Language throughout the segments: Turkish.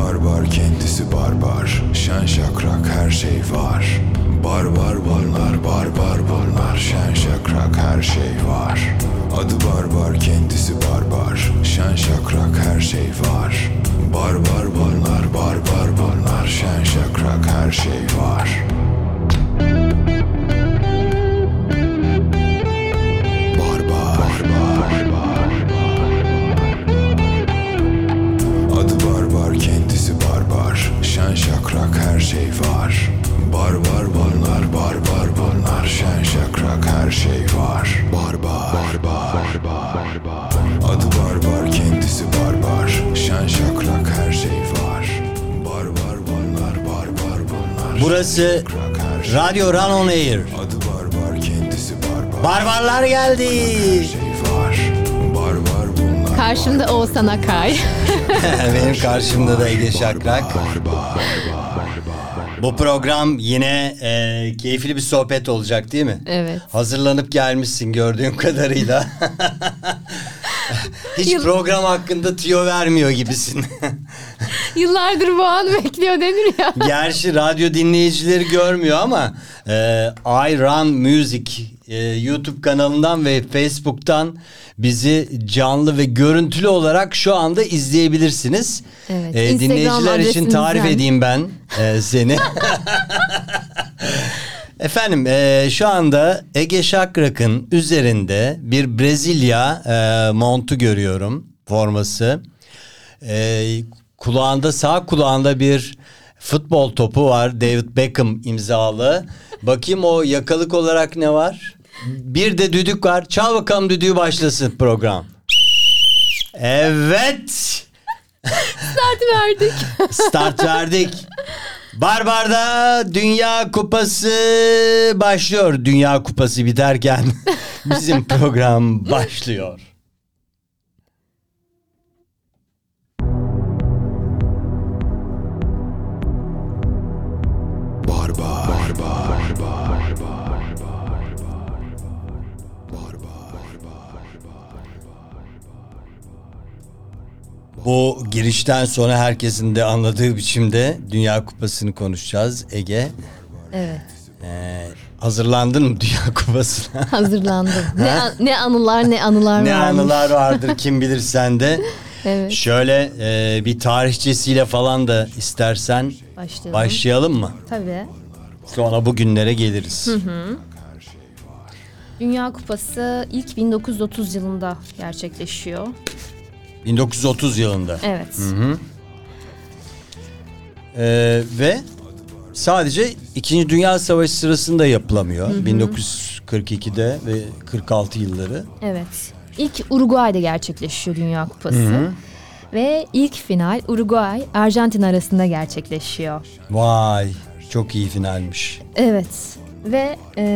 barbar kendisi barbar. Şen şakrak her şey var. Barbar bunlar, barbar bunlar. Şen şakrak her şey var. Adı barbar kendisi barbar. Şen şakrak her şey var. Barbar bunlar, barbar bunlar. Şen şakrak her şey var. Şen şakrak her şey var. Barbar bunlar, barbar bunlar. Şen şakrak her şey var. Barbar. Adı barbar kendisi barbar. Şen şakrak her şey var. Barbar bunlar, barbar bunlar. Burası Radyo Run On Air. Adı barbar kendisi barbar. Barbarlar geldi. Barbar bunlar. Karşımda Oğuzhan Akay. Benim karşımda da Ege Şakrak. Bu program yine keyifli bir sohbet olacak değil mi? Evet. Hazırlanıp gelmişsin gördüğüm kadarıyla. Hiç program hakkında tüyo vermiyor gibisin. Yıllardır bu anı bekliyor denir ya. Gerçi radyo dinleyicileri görmüyor ama I Run Music YouTube kanalından ve Facebook'tan bizi canlı ve görüntülü olarak şu anda izleyebilirsiniz. Evet, Dinleyiciler için tarif edeyim ben seni. Efendim şu anda Ege Şakrak'ın üzerinde bir Brezilya montu görüyorum, forması. Kulağında, sağ kulağında bir futbol topu var, David Beckham imzalı. Bakayım o yakalık olarak ne var? Bir de düdük var. Çal bakalım düdüğü, başlasın program. Evet. Start verdik. Barbar'da Dünya Kupası başlıyor. Dünya Kupası biterken bizim program başlıyor. Bu girişten sonra herkesin de anladığı biçimde Dünya Kupası'nı konuşacağız Ege. Evet. Hazırlandın mı Dünya Kupası'na? Hazırlandım. Ne anılar ne anılar Ne varmış. anılar vardır kim bilir sende. Evet. Şöyle bir tarihçesiyle falan da istersen başlayalım mı? Tabii. Sonra bugünlere geliriz. Dünya Kupası ilk 1930 yılında gerçekleşiyor. 1930 yılında. Evet. Ve sadece 2. Dünya Savaşı sırasında yapılamıyor. 1942'de ve 46 yılları. Evet. İlk Uruguay'da gerçekleşiyor Dünya Kupası. Ve ilk final Uruguay Arjantin arasında gerçekleşiyor. Vay, çok iyi finalmiş. Evet. Ve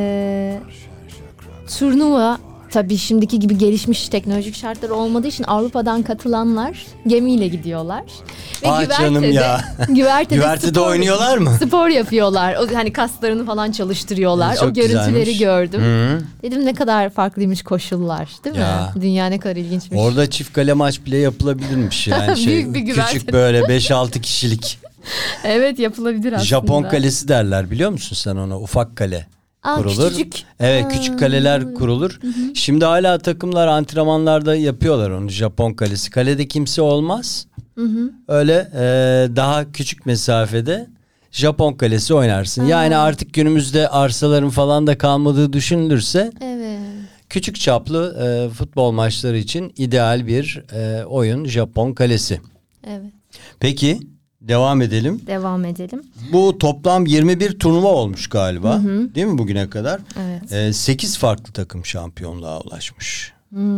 turnuva tabii şimdiki gibi gelişmiş teknolojik şartlar olmadığı için Avrupa'dan katılanlar gemiyle gidiyorlar. Ve Canım ya. Güvertede oynuyorlar mı? Spor yapıyorlar. O hani kaslarını falan çalıştırıyorlar. Çok o görüntüleri güzelmiş. gördüm. Dedim ne kadar farklıymış koşullar, değil mi? Dünya ne kadar ilginçmiş. Orada çift kale maç bile yapılabilirmiş yani. Büyük bir güverte. Küçük böyle 5-6 kişilik. Evet, yapılabilir aslında. Japon kalesi derler, biliyor musun sen ona? Ufak kale. Kurulur. Küçücük. Evet, küçük kaleler kurulur. Şimdi hala takımlar antrenmanlarda yapıyorlar onu, Japon kalesi. Kalede kimse olmaz. Öyle daha küçük mesafede Japon kalesi oynarsın. Yani artık günümüzde arsaların falan da kalmadığı düşünülürse Evet. küçük çaplı futbol maçları için ideal bir oyun Japon kalesi. Evet. Peki devam edelim. Devam edelim. Bu toplam 21 turnuva olmuş galiba. Değil mi bugüne kadar? Evet. 8 farklı takım şampiyonluğa ulaşmış.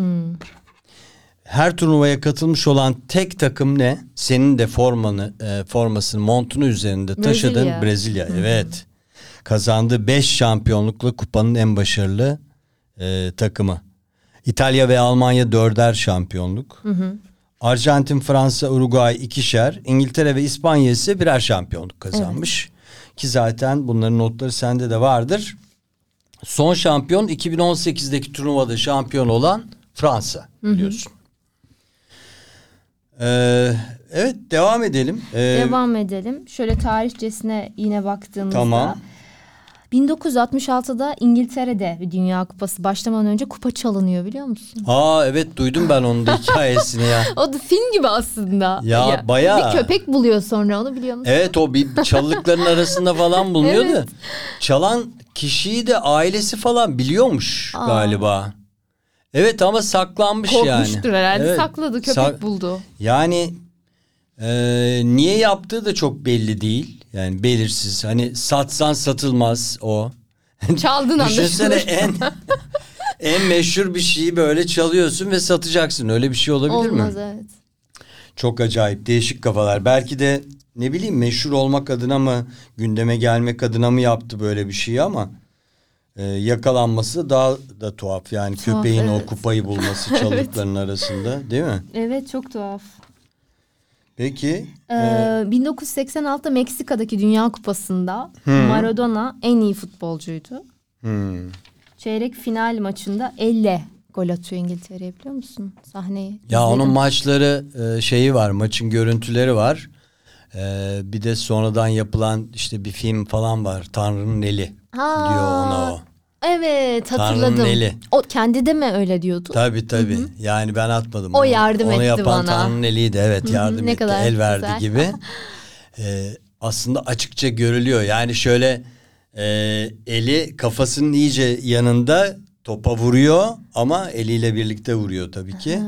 Her turnuvaya katılmış olan tek takım ne? Senin de formasını, montunu üzerinde taşıdığın Brezilya. Evet. Kazandığı 5 şampiyonlukla kupanın en başarılı takımı. İtalya ve Almanya 4'er şampiyonluk. Arjantin, Fransa, Uruguay 2'şer. İngiltere ve İspanya ise 1'er şampiyonluk kazanmış. Ki zaten bunların notları sende de vardır. Son şampiyon 2018'deki turnuvada şampiyon olan Fransa, biliyorsun. Evet, devam edelim. Devam edelim. Şöyle tarihçesine yine baktığımızda. Tamam. 1966'da İngiltere'de bir Dünya Kupası başlamadan önce kupa çalınıyor, biliyor musun? Evet, duydum ben onun da hikayesini ya. O da film gibi aslında. Ya bayağı. Bir köpek buluyor sonra, onu biliyor musun? Evet, o bir çalılıkların arasında falan bulunuyor da. Evet. Çalan kişiyi de ailesi falan biliyormuş galiba. Evet, ama saklanmış yani. Korkmuştur herhalde. Evet. Sakladı, köpek buldu. Yani niye yaptığı da çok belli değil. Yani belirsiz. Hani satsan satılmaz o. Çaldın Düşünsene, anlaşılır. en meşhur bir şeyi böyle çalıyorsun ve satacaksın. Öyle bir şey olabilir mi? Olmaz, evet. Çok acayip, değişik kafalar. Belki de ne bileyim, meşhur olmak adına mı, gündeme gelmek adına mı yaptı böyle bir şeyi, ama yakalanması daha da tuhaf. Yani Tuhaf, köpeğin evet. o kupayı bulması çalılıkların arasında, değil mi? Evet, çok tuhaf. Peki. 1986'da Meksika'daki Dünya Kupası'nda Maradona en iyi futbolcuydu. Çeyrek final maçında 50 gol atıyor İngiltere'ye, biliyor musun? Sahneyi Ya izledim. onun maçları şeyi var, maçın görüntüleri var. Bir de sonradan yapılan işte bir film falan var. Tanrı'nın eli diyor ona o. Evet, hatırladım. Tanrı'nın eli. O kendi de mi öyle diyordu? Tabii. Yani ben atmadım. O onu. yardım onu etti yapan bana. Tanrı'nın eliydi. Evet, yardım ne etti. kadar El verdi güzel. gibi. Aslında açıkça görülüyor. Yani şöyle eli kafasının iyice yanında topa vuruyor, ama eliyle birlikte vuruyor tabii ki.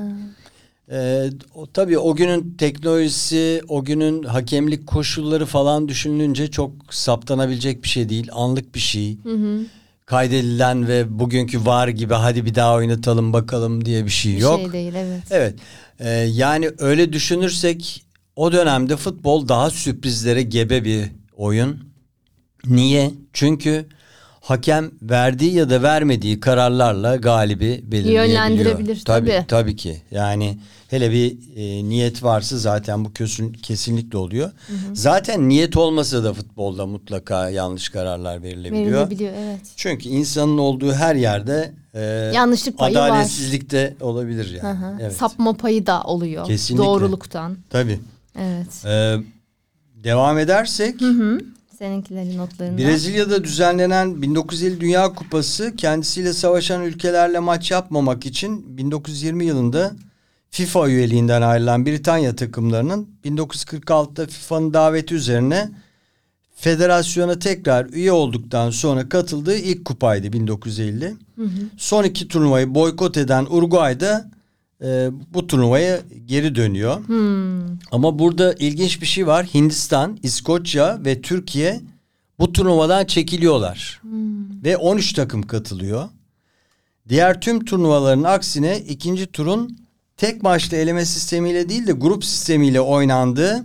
Tabii o günün teknolojisi, o günün hakemlik koşulları falan düşünülünce çok saptanabilecek bir şey değil. Anlık bir şey. Kaydedilen ve bugünkü VAR gibi hadi bir daha oynatalım bakalım diye bir şey yok. Bir şey değil, evet. Evet. Yani öyle düşünürsek o dönemde futbol daha sürprizlere gebe bir oyun. Niye? Çünkü hakem verdiği ya da vermediği kararlarla galibi belirleyebiliyor. Yönlendirebilir, tabii. Tabii ki. Yani hele bir niyet varsa zaten bu kesinlikle oluyor. Zaten niyet olmasa da futbolda mutlaka yanlış kararlar verilebiliyor. Evet. Çünkü insanın olduğu her yerde Yanlışlık payı var. adaletsizlik de olabilir yani. Evet. Sapma payı da oluyor. Kesinlikle. Doğruluktan. Tabii. Evet. Devam edersek Seninkilerin notlarında. Brezilya'da düzenlenen 1950 Dünya Kupası kendisiyle savaşan ülkelerle maç yapmamak için 1920 yılında FIFA üyeliğinden ayrılan Britanya takımlarının 1946'da FIFA'nın daveti üzerine federasyona tekrar üye olduktan sonra katıldığı ilk kupaydı 1950. Son iki turnuvayı boykot eden Uruguay'da bu turnuvaya geri dönüyor. Ama burada ilginç bir şey var. Hindistan, İskoçya ve Türkiye bu turnuvadan çekiliyorlar. Ve 13 takım katılıyor. Diğer tüm turnuvaların aksine ikinci turun tek maçlı eleme sistemiyle değil de grup sistemiyle oynandığı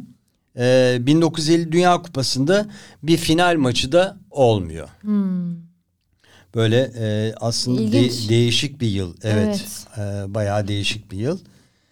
1950 Dünya Kupası'nda bir final maçı da olmuyor. Böyle aslında değişik bir yıl. Evet. Bayağı değişik bir yıl.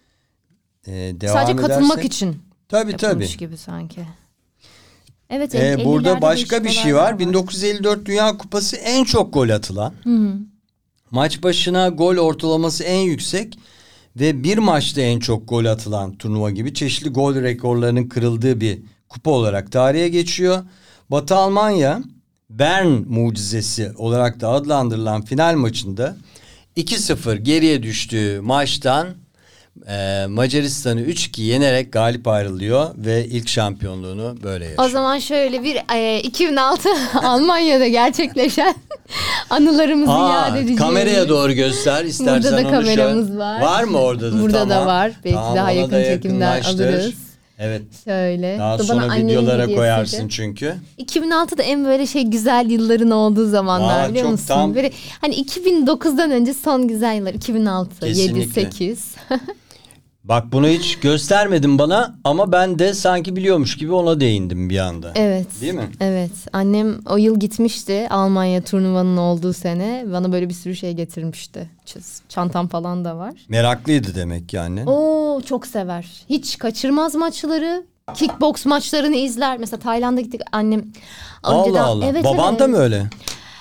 Devam Sadece katılmak edersek, için tabii. gibi sanki. Evet. Burada başka bir şey var. 1950'lerde 1954 Dünya Kupası en çok gol atılan. Maç başına gol ortalaması en yüksek ve bir maçta en çok gol atılan turnuva gibi çeşitli gol rekorlarının kırıldığı bir kupa olarak tarihe geçiyor. Batı Almanya Bern mucizesi olarak da adlandırılan final maçında 2-0 geriye düştüğü maçtan Macaristan'ı 3-2 yenerek galip ayrılıyor ve ilk şampiyonluğunu böyle yaşıyor. O zaman şöyle bir 2006 Almanya'da gerçekleşen anılarımızı yad edeceğiz. Kameraya doğru göster istersen. Burada da onu kameramız var. Var mı orada da? Burada tamam. da var. Belki tamam, daha ona yakın da çekimler yakınlaştır. alırız. Evet. Şöyle. Daha Bana sonra annemin videolara hediyesiydi. koyarsın çünkü. 2006'da en böyle güzel yılların olduğu zamanlar, biliyor çok musun? tam. Böyle hani 2009'dan önce son güzel yıllar. 2006, Kesinlikle. 7, 8. Bak bunu hiç göstermedin bana ama ben de sanki biliyormuş gibi ona değindim bir anda. Evet. Değil mi? Evet. Annem o yıl gitmişti Almanya turnuvanın olduğu sene. Bana böyle bir sürü şey getirmişti. Çantam falan da var. Meraklıydı demek yani. Oo, çok sever. Hiç kaçırmaz maçları. Kickbox maçlarını izler. Mesela Tayland'a gittik, annem Allah Allah. Evet, Baban evet. da mı öyle?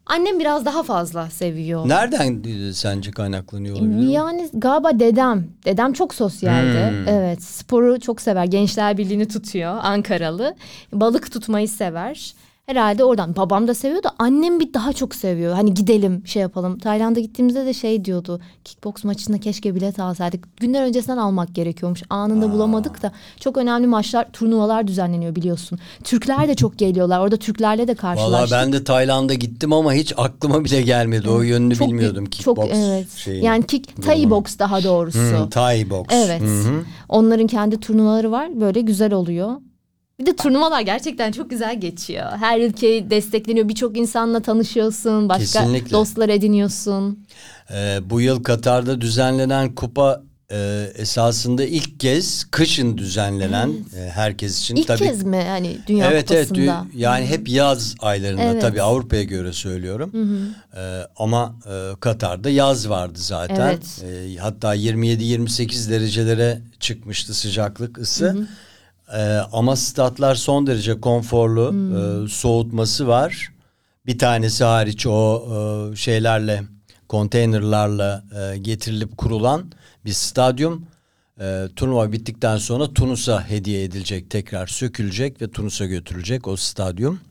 Annem biraz daha fazla seviyor. Nereden sence kaynaklanıyor olabilir? Yani galiba dedem. Dedem çok sosyaldi. Evet, sporu çok sever. Gençler Birliği'ni tutuyor, Ankaralı. Balık tutmayı sever. Herhalde oradan. Babam da seviyor da annem bir daha çok seviyor. Hani gidelim şey yapalım. Tayland'a gittiğimizde de şey diyordu. Kickboks maçına keşke bilet alsaydık. Günler öncesinden almak gerekiyormuş. Anında bulamadık da. Çok önemli maçlar, turnuvalar düzenleniyor biliyorsun. Türkler de çok geliyorlar. Orada Türklerle de karşılaştık. Valla ben de Tayland'a gittim ama hiç aklıma bile gelmedi. O yönünü Çok bilmiyordum. Kickboks evet. şeyini. Yani Thai box daha doğrusu. Thai box. Evet. Onların kendi turnuvaları var. Böyle güzel oluyor. Bir de turnuvalar gerçekten çok güzel geçiyor. Her ülke destekleniyor. Birçok insanla tanışıyorsun. Başka Kesinlikle. dostlar ediniyorsun. Bu yıl Katar'da düzenlenen kupa esasında ilk kez kışın düzenlenen herkes için. İlk tabii, kez mi hani Dünya Kupası'nda? Evet, yani hep yaz aylarında Evet. tabii Avrupa'ya göre söylüyorum. Ama Katar'da yaz vardı zaten. Evet. Hatta 27-28 derecelere çıkmıştı sıcaklık, ısı. Ama statlar son derece konforlu, soğutması var. Bir tanesi hariç o şeylerle, konteynerlarla getirilip kurulan bir stadyum. Turnuva bittikten sonra Tunus'a hediye edilecek, tekrar sökülecek ve Tunus'a götürülecek o stadyum.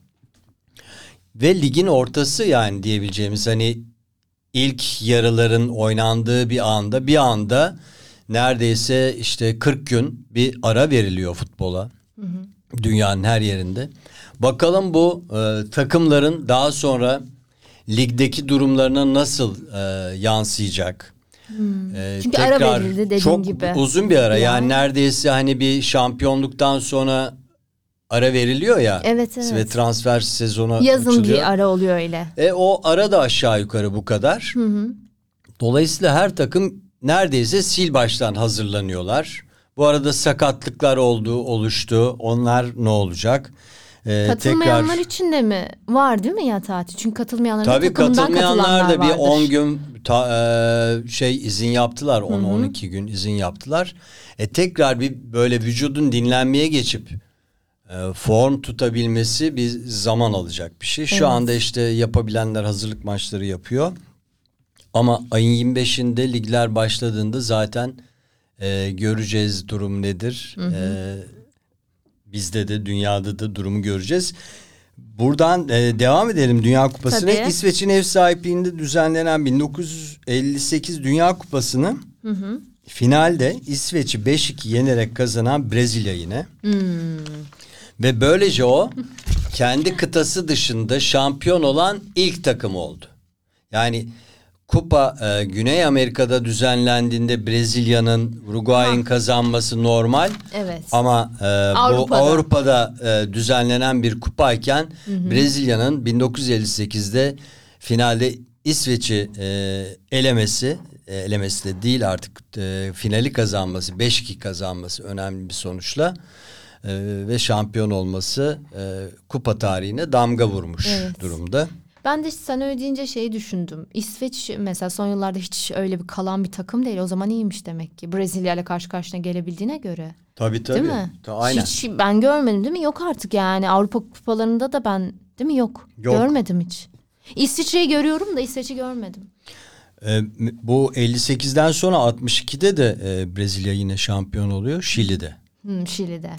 Ve ligin ortası yani diyebileceğimiz hani ilk yarıların oynandığı bir anda neredeyse işte 40 gün bir ara veriliyor futbola. Dünyanın her yerinde. Bakalım bu takımların daha sonra ligdeki durumlarına nasıl yansıyacak? Çünkü ara verildi dediğin çok gibi. uzun bir ara. Yani neredeyse hani bir şampiyonluktan sonra ara veriliyor ya. Evet. Ve transfer sezonu yazın açılıyor. bir ara oluyor öyle. O ara da aşağı yukarı bu kadar. Dolayısıyla her takım neredeyse sil baştan hazırlanıyorlar. Bu arada sakatlıklar oluştu. Onlar ne olacak? Katılmayanlar için de mi? Var değil mi ya tatil? Çünkü katılmayanların tabii katılmayanlar da bir vardır. 10 gün izin yaptılar. 10-12 gün izin yaptılar. Tekrar bir böyle vücudun dinlenmeye geçip form tutabilmesi bir zaman alacak bir şey. Şu anda işte yapabilenler hazırlık maçları yapıyor. Ama ayın 25'inde ligler başladığında zaten göreceğiz durum nedir. Bizde de dünyada da durumu göreceğiz. Buradan devam edelim Dünya Kupası'na. Tabii. İsveç'in ev sahipliğinde düzenlenen 1958 Dünya Kupası'nı finalde İsveç'i 5-2 yenerek kazanan Brezilya yine. Ve böylece o kendi kıtası dışında şampiyon olan ilk takım oldu. Yani kupa Güney Amerika'da düzenlendiğinde Brezilya'nın, Uruguay'ın kazanması normal. Evet. Ama bu Avrupa'da düzenlenen bir kupayken Brezilya'nın 1958'de finalde İsveç'i elemesi de değil artık finali kazanması, 5-2 kazanması önemli bir sonuçla ve şampiyon olması kupa tarihine damga vurmuş durumda. Ben de sen öyle deyince şeyi düşündüm. İsveç mesela son yıllarda hiç öyle bir kalan bir takım değil. O zaman iyiymiş demek ki. Brezilya ile karşı karşıya gelebildiğine göre. Tabii. Değil mi? Aynen. Hiç ben görmedim değil mi? Yok artık yani. Avrupa kupalarında da ben değil mi? Yok. Görmedim hiç. İsviçre'yi görüyorum da İsveç'i görmedim. Bu 58'den sonra 62'de de Brezilya yine şampiyon oluyor. Şili'de. Şili'de.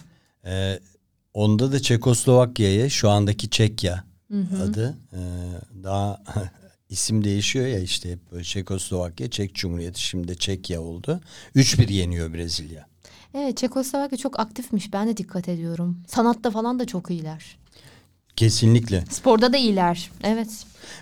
Onda da Çekoslovakya'ya, şu andaki Çekya adı. Daha isim değişiyor ya işte hep böyle Çekoslovakya, Çek Cumhuriyeti, şimdi Çekya oldu. 3-1 yeniyor Brezilya. Evet, Çekoslovakya çok aktifmiş, ben de dikkat ediyorum. Sanatta falan da çok iyiler. Kesinlikle. Sporda da iyiler, evet.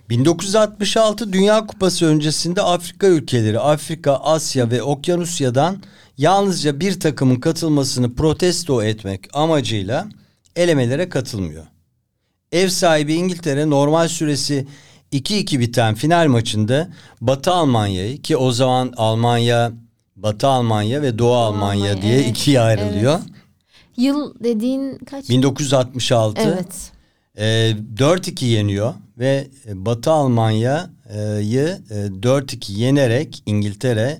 1966 Dünya Kupası öncesinde Afrika ülkeleri, Afrika, Asya ve Okyanusya'dan yalnızca bir takımın katılmasını protesto etmek amacıyla elemelere katılmıyor. Ev sahibi İngiltere normal süresi 2-2 biten final maçında Batı Almanya'yı, ki o zaman Almanya, Batı Almanya ve Doğu Almanya diye ikiye ayrılıyor. Evet. Yıl dediğin kaç? 1966. Evet. 4-2 yeniyor ve Batı Almanya'yı 4-2 yenerek İngiltere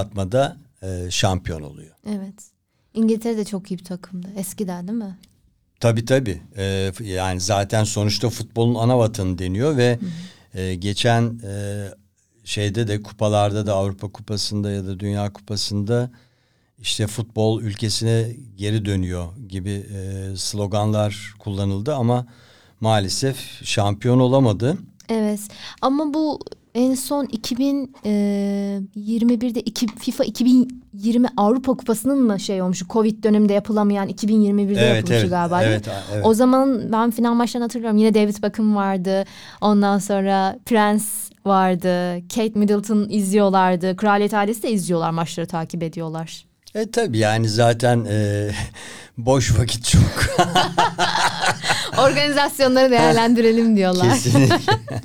uzatmada şampiyon oluyor. Evet. İngiltere de çok iyi bir takımdı eskiden değil mi? Tabii. Yani zaten sonuçta futbolun ana vatanı deniyor ve geçen şeyde de kupalarda da Avrupa Kupası'nda ya da Dünya Kupası'nda işte futbol ülkesine geri dönüyor gibi sloganlar kullanıldı ama maalesef şampiyon olamadı. Evet ama bu en son 2021'de FIFA 2020 Avrupa Kupası'nın mı şey olmuştu? Covid döneminde yapılamayan 2021'de yapılmıştı galiba. Evet. O zaman ben final maçlarını hatırlıyorum. Yine David Beckham vardı. Ondan sonra Prince vardı. Kate Middleton izliyorlardı. Kraliyet ailesi de izliyorlar, maçları takip ediyorlar. Tabii yani zaten boş vakit çok. Organizasyonları değerlendirelim diyorlar. Kesinlikle.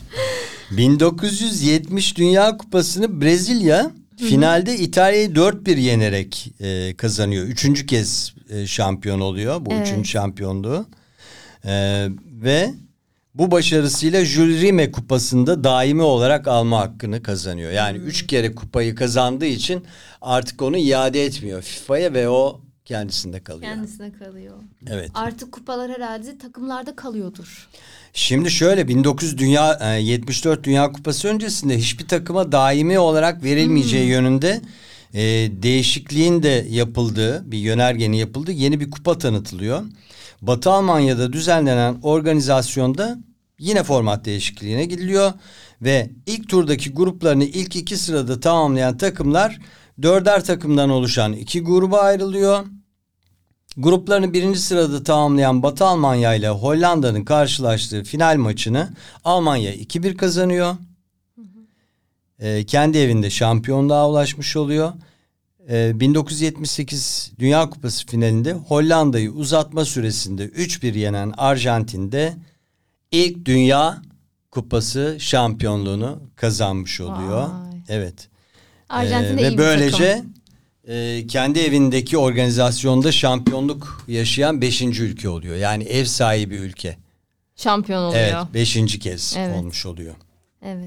1970 Dünya Kupası'nı Brezilya finalde İtalya'yı 4-1 yenerek kazanıyor. Üçüncü kez şampiyon oluyor. Bu üçüncü şampiyonluğu. Ve bu başarısıyla Jules Rimet Kupası'nda daimi olarak alma hakkını kazanıyor. Yani 3 kere kupayı kazandığı için artık onu iade etmiyor FIFA'ya ve o kendisinde kalıyor. Kendisine kalıyor. Evet. Artık kupalar herhalde takımlarda kalıyordur. Şimdi şöyle 1974 Dünya Kupası öncesinde hiçbir takıma daimi olarak verilmeyeceği yönünde değişikliğin de yapıldığı, bir yönergenin yapıldığı yeni bir kupa tanıtılıyor. Batı Almanya'da düzenlenen organizasyonda yine format değişikliğine gidiliyor ve ilk turdaki gruplarını ilk 2 sırada tamamlayan takımlar 4'er takımdan oluşan 2 gruba ayrılıyor. Gruplarını 1. sırada tamamlayan Batı Almanya ile Hollanda'nın karşılaştığı final maçını Almanya 2-1 kazanıyor. Kendi evinde şampiyonluğa ulaşmış oluyor. 1978 Dünya Kupası finalinde Hollanda'yı uzatma süresinde 3-1 yenen Arjantin'de ilk Dünya Kupası şampiyonluğunu kazanmış oluyor. Vay. Evet. Arjantin'de iyi ve bir böylece takım. kendi evindeki organizasyonda şampiyonluk yaşayan 5. ülke oluyor. Yani ev sahibi ülke. Şampiyon oluyor. Evet, 5. kez Evet. olmuş oluyor. Evet.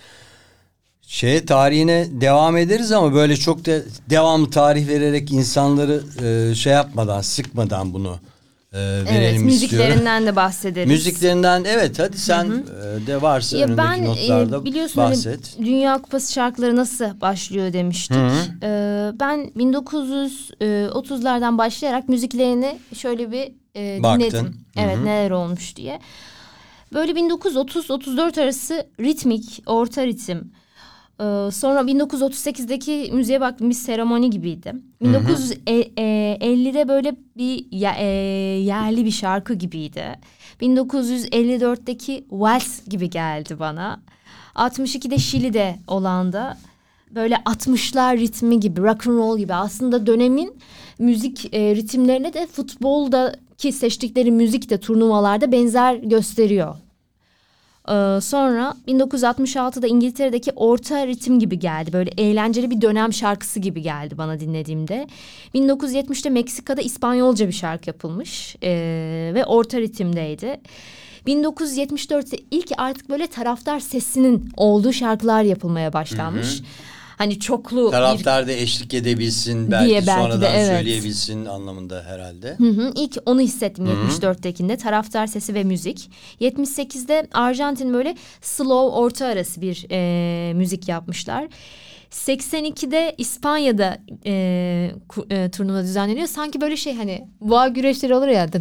Tarihine devam ederiz ama böyle çok da devamlı tarih vererek insanları şey yapmadan, sıkmadan bunu verelim istiyorum. Müziklerinden de bahsederiz. Müziklerinden evet, hadi sen de varsa önündeki notlarda biliyorsun bahset. Hani Dünya Kupası şarkıları nasıl başlıyor demiştik. Ben 1930'lardan başlayarak müziklerini şöyle bir dinledim. Evet, neler olmuş diye. Böyle 1930-34 arası ritmik, orta ritim. Sonra 1938'deki müziğe baktım, bir seremoni gibiydi. 1950'de böyle bir yerli bir şarkı gibiydi. 1954'teki vals gibi geldi bana. 62'de Şili'de olan da böyle 60'lar ritmi gibi, rock and roll gibi. Aslında dönemin müzik ritimlerine de futboldaki seçtikleri müzik de turnuvalarda benzer gösteriyor. Sonra 1966'da İngiltere'deki orta ritim gibi geldi. Böyle eğlenceli bir dönem şarkısı gibi geldi bana dinlediğimde. 1970'te Meksika'da İspanyolca bir şarkı yapılmış ve orta ritimdeydi. 1974'te ilk artık böyle taraftar sesinin olduğu şarkılar yapılmaya başlanmış. Hani çoklu taraftar da eşlik edebilsin belki diye sonradan de, evet, söyleyebilsin anlamında herhalde. İlk onu hissettim 74'tekinde, taraftar sesi ve müzik. 78'de Arjantin böyle slow orta arası bir müzik yapmışlar. 82'de İspanya'da turnuva düzenleniyor. Sanki böyle şey, hani boğa güreşleri olur ya.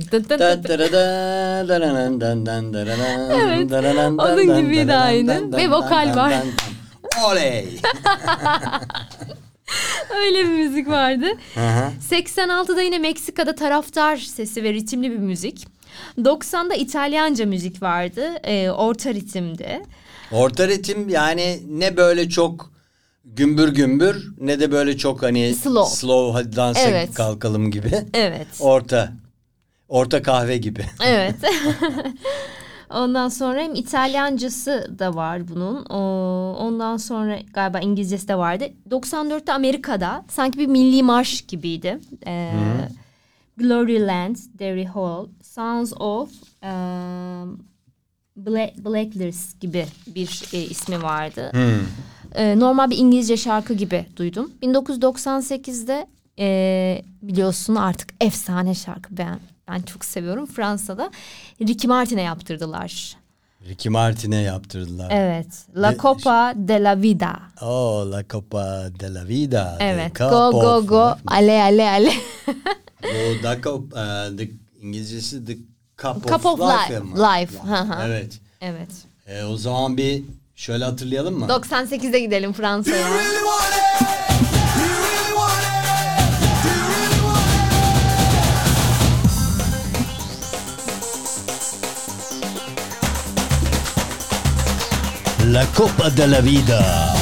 Evet, onun gibiydi aynı. Ve vokal var. Oley! Öyle bir müzik vardı. 86'da yine Meksika'da taraftar sesi ve ritimli bir müzik. 90'da İtalyanca müzik vardı. Orta ritimdi. Orta ritim yani ne böyle çok gümbür gümbür ne de böyle çok hani slow hadi dansa kalkalım gibi. Evet. Orta kahve gibi. Evet. Ondan sonra hem İtalyancası da var bunun. Ondan sonra galiba İngilizcesi de vardı. 94'te Amerika'da sanki bir milli marş gibiydi. Gloryland, Derry Hall, Sons of Blacklist gibi bir ismi vardı. Normal bir İngilizce şarkı gibi duydum. 1998'de biliyorsun artık efsane şarkı, ben Ben çok seviyorum. Fransa'da Ricky Martin'e yaptırdılar. Ricky Martin'e yaptırdılar. Evet. La Copa de la Vida. Oh, La Copa de la Vida. Evet. The Go Cup go of go. Life. Ale ale ale. O The Cup, İngilizcesi The Cup, Cup of Life. Life. Hı hı. Evet. Evet. O zaman bir şöyle hatırlayalım mı? 98'de gidelim Fransa'ya. La Copa de la Vida.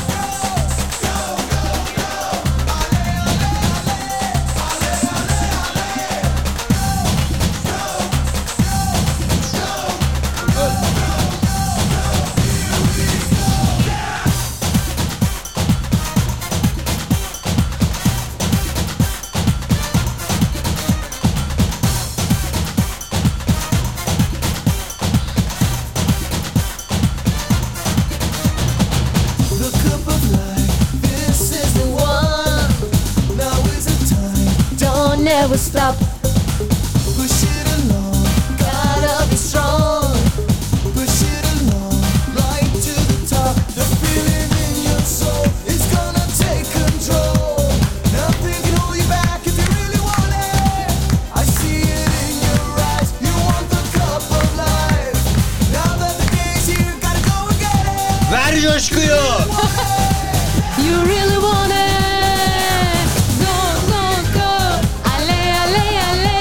Never stop. Push it along, gotta be strong. Push it along, right to the top. The feeling in your soul is gonna take control. Nothing can hold you back if you really want it. I see it in your eyes. You want the cup of life. Now that the day's here, gotta go and get it. Ver coşkuyu. You really want it. Go go go. Ale ale ale.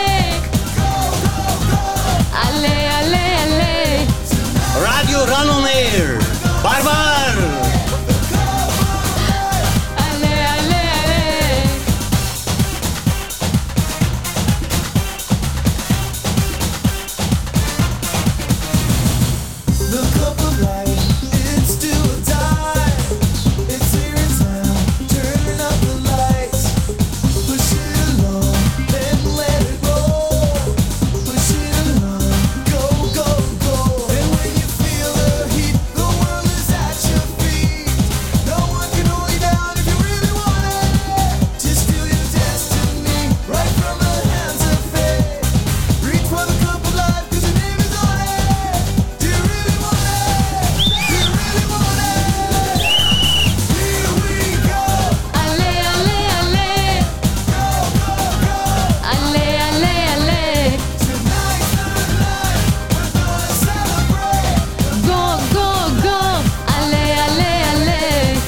Ale ale ale. Radio Run on Air. Barbar. Ale ale ale. The cup of life, it's do or die. It's here and now, turn up the lights. Push it along, then let it roll. Push it along, go, go, go. And when you feel the heat, the world is at your feet. No one can hold you down if you really want it. Just steal your destiny, right from the hands of fate. Reach for the cup of life, 'cause your name is on it. Do you really want it? Do you really want it? Here we go, Ale ale ale. Ale ale ale. tonight's the night. We're gonna celebrate. Go go go. Ale ale ale.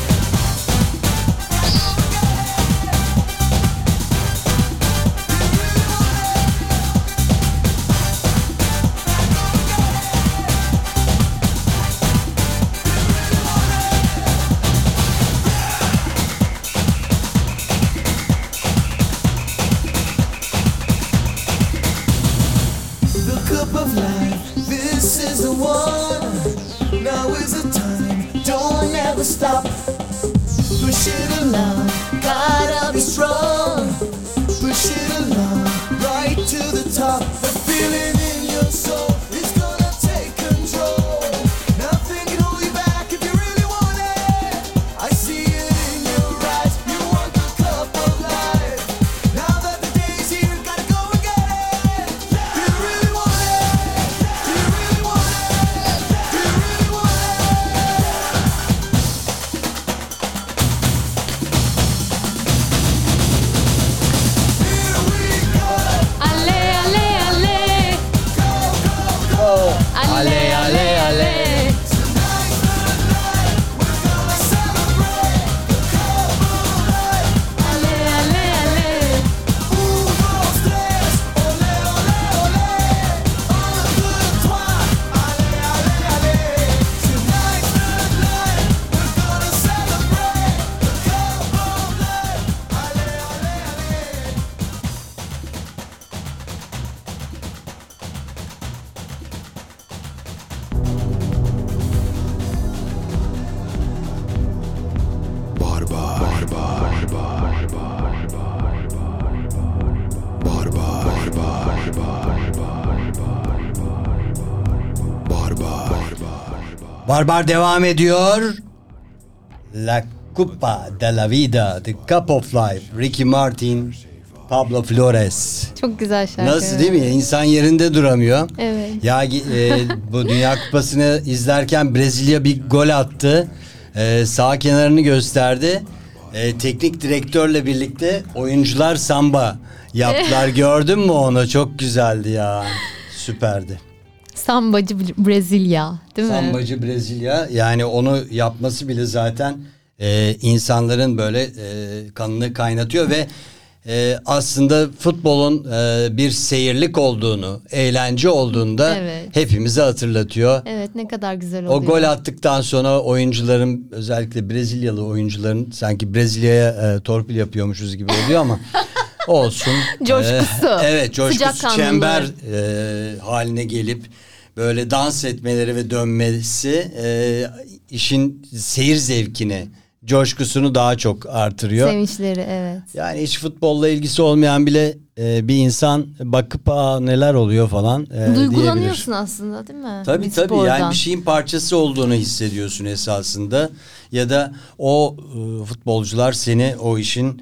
The cup of life, this is the one. Now is the time, don't ever stop. Push it along, gotta be strong. Push it along, right to the top. The feeling in your soul is gonna take control. Nothing can hold you back if you really want it. I see it in your eyes, you want the cup of life. Now that the day's here, gotta go and get it. Do you really want it? Do you really want it? Do you really want it? Here we go. Ale ale ale. Ale ale ale. Tonight's the night. We're gonna celebrate the cup of life. Ale ale ale. Unos, tres, olé, olé, olé. Un, deux, trois, allez, allez, allez. Tonight's the night. We're gonna celebrate the cup of life. Allez, allez, allez. Barbar. Barbar. Barbar. Barbar. Barbar devam ediyor. La Copa de la Vida, The Cup of Life, Ricky Martin. Pablo Flores. Çok güzel şarkı. Nasıl değil mi? İnsan yerinde duramıyor. Evet. Ya bu Dünya Kupası'nı izlerken Brezilya bir gol attı. Sağ kenarını gösterdi. Teknik direktörle birlikte oyuncular samba yaptılar. Gördün mü onu? Çok güzeldi ya. Süperdi. Sambacı Brezilya, değil mi? Sambacı Brezilya, yani onu yapması bile zaten insanların böyle kanını kaynatıyor ve aslında futbolun bir seyirlik olduğunu, eğlence olduğunu da Evet. hepimize hatırlatıyor. Evet, ne kadar güzel oluyor. O gol attıktan sonra oyuncuların, özellikle Brezilyalı oyuncuların, sanki Brezilya'ya torpil yapıyormuşuz gibi oluyor ama olsun. Coşkusu. Evet, coşkusu Sıcakkanlılığı. çember haline gelip böyle dans etmeleri ve dönmesi işin seyir zevkini, coşkusunu daha çok artırıyor. Sevinçleri, evet. Yani hiç futbolla ilgisi olmayan bile bir insan bakıp neler oluyor falan Duygulanıyorsun diyebilir. aslında, değil mi? Tabii Bir tabii, spordan. yani bir şeyin parçası olduğunu hissediyorsun esasında. Ya da o futbolcular seni o işin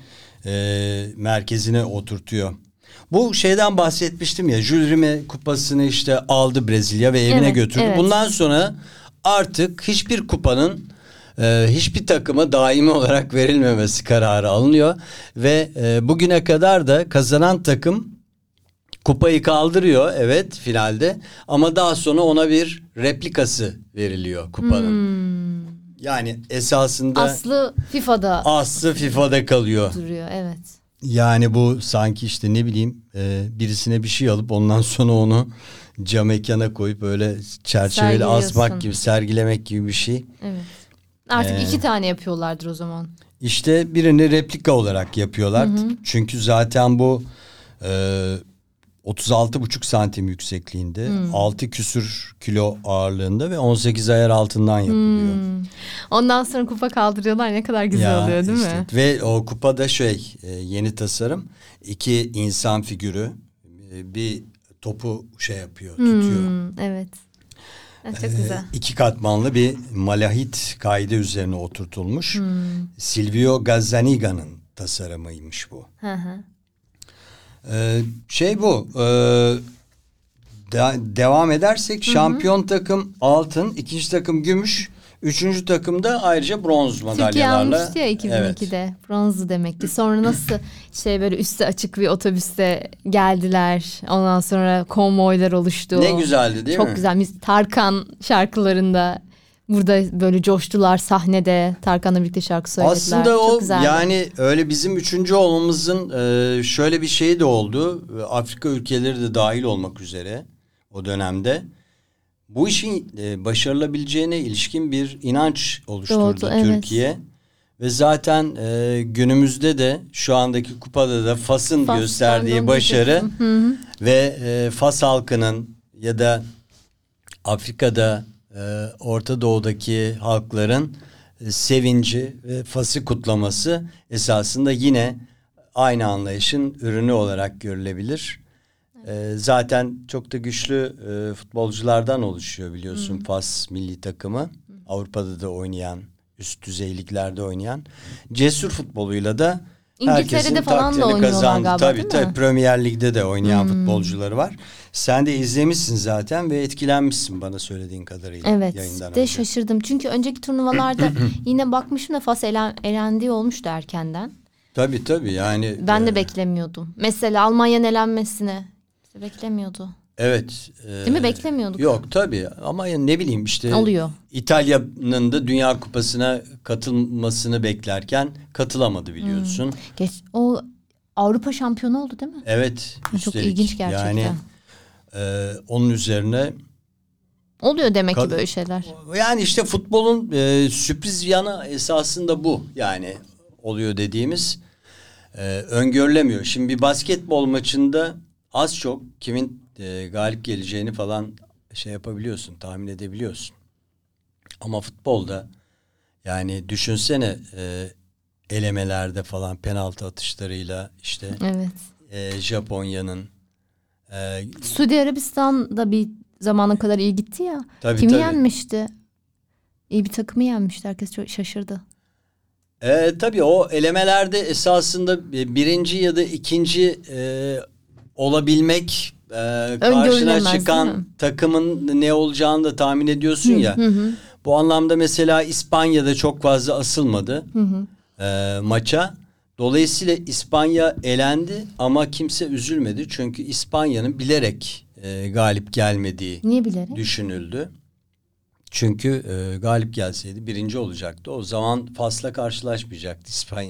merkezine oturtuyor. Bu şeyden bahsetmiştim ya, Jules Rimet kupasını işte aldı Brezilya ve evine Evet, götürdü. evet. Bundan sonra artık hiçbir kupanın hiçbir takıma daimi olarak verilmemesi kararı alınıyor. Ve bugüne kadar da kazanan takım kupayı kaldırıyor, evet, finalde, ama daha sonra ona bir replikası veriliyor kupanın. Yani esasında Aslı FIFA'da aslı FIFA'da kalıyor. duruyor, evet. Yani bu sanki işte ne bileyim birisine bir şey alıp ondan sonra onu cam mekana koyup öyle çerçeveyle Sergiliyorsun. asmak gibi, sergilemek gibi bir şey. Evet. Artık 2 tane yapıyorlardır o zaman. İşte birini replika olarak yapıyorlar. Çünkü zaten bu 36,5 santim yüksekliğinde, 6 küsür kilo ağırlığında ve 18 ayar altından yapılıyor. Ondan sonra kupa kaldırıyorlar, ne kadar güzel oluyor, değil işte. mi? Ve o kupada yeni tasarım, 2 insan figürü bir topu yapıyor, tutuyor. Evet. Çok güzel. 2 katmanlı bir malahit kaide üzerine oturtulmuş. Silvio Gazzaniga'nın tasarımıymış bu. Hı hı. Bu devam edersek şampiyon takım altın, ikinci takım gümüş, üçüncü takım da ayrıca bronz Türkiye madalyalarla. almıştı ya 2002'de. Bronzu demek ki. Sonra nasıl böyle üstü açık bir otobüste geldiler. Ondan sonra konvoylar oluştu. Ne güzeldi değil mi? Çok güzel. Biz Tarkan şarkılarında burada böyle coştular sahnede. Tarkan'la birlikte şarkı söylediler. Aslında Çok o güzeldi. yani öyle bizim üçüncü olmamızın şöyle bir şeyi de oldu. Afrika ülkeleri de dahil olmak üzere o dönemde. Bu işin başarılabileceğine ilişkin bir inanç oluşturdu Doğru, evet. Türkiye. Ve zaten günümüzde de şu andaki kupada da Fas'ın Fas, gösterdiği pardon, başarı diyecektim. ve Fas halkının ya da Afrika'da Orta Doğu'daki halkların sevinci ve Fas'ı kutlaması esasında yine aynı anlayışın ürünü olarak görülebilir. Zaten çok da güçlü futbolculardan oluşuyor biliyorsun Fas milli takımı. Avrupa'da da oynayan, üst düzeyliklerde oynayan. Cesur futboluyla da İngiltere'de herkesin falan da takdirini oynuyorlar kazandı. galiba, Tabii değil tabii, mi? Premier Lig'de de oynayan futbolcuları var. Sen de izlemişsin zaten ve etkilenmişsin bana söylediğin kadarıyla. Evet. Yayından De önce. şaşırdım. Çünkü önceki turnuvalarda yine bakmışım da Fas elendiği olmuştu erkenden. Tabii tabii, yani. Ben de beklemiyordum. Mesela Almanya'nın elenmesine beklemiyordu. Evet. Değil mi? Beklemiyorduk. Yok tabii, ama ne bileyim işte. Oluyor. İtalya'nın da Dünya Kupası'na katılmasını beklerken katılamadı biliyorsun. O Avrupa şampiyonu oldu değil mi? Evet. Çok üstelik. ilginç gerçekten. Yani onun üzerine Oluyor demek ki böyle şeyler. yani işte futbolun sürpriz yanı esasında bu. Yani oluyor dediğimiz öngörülemiyor. Şimdi bir basketbol maçında az çok kimin galip geleceğini falan yapabiliyorsun, tahmin edebiliyorsun. Ama futbolda yani düşünsene elemelerde falan penaltı atışlarıyla işte Evet. Japonya'nın Suudi Arabistan da bir zamana kadar iyi gitti ya. Tabii, Kimi tabii. yenmişti? İyi bir takımı yenmişti. Herkes çok şaşırdı. Tabii o elemelerde esasında birinci ya da ikinci olabilmek, karşına Öngörülemez, değil çıkan mi? takımın ne olacağını da tahmin ediyorsun ya. Bu anlamda mesela İspanya'da çok fazla asılmadı maça. Dolayısıyla İspanya elendi ama kimse üzülmedi. Çünkü İspanya'nın bilerek galip gelmediği Niye bilerek? düşünüldü. Çünkü galip gelseydi birinci olacaktı. O zaman Fas'la karşılaşmayacaktı İspanya.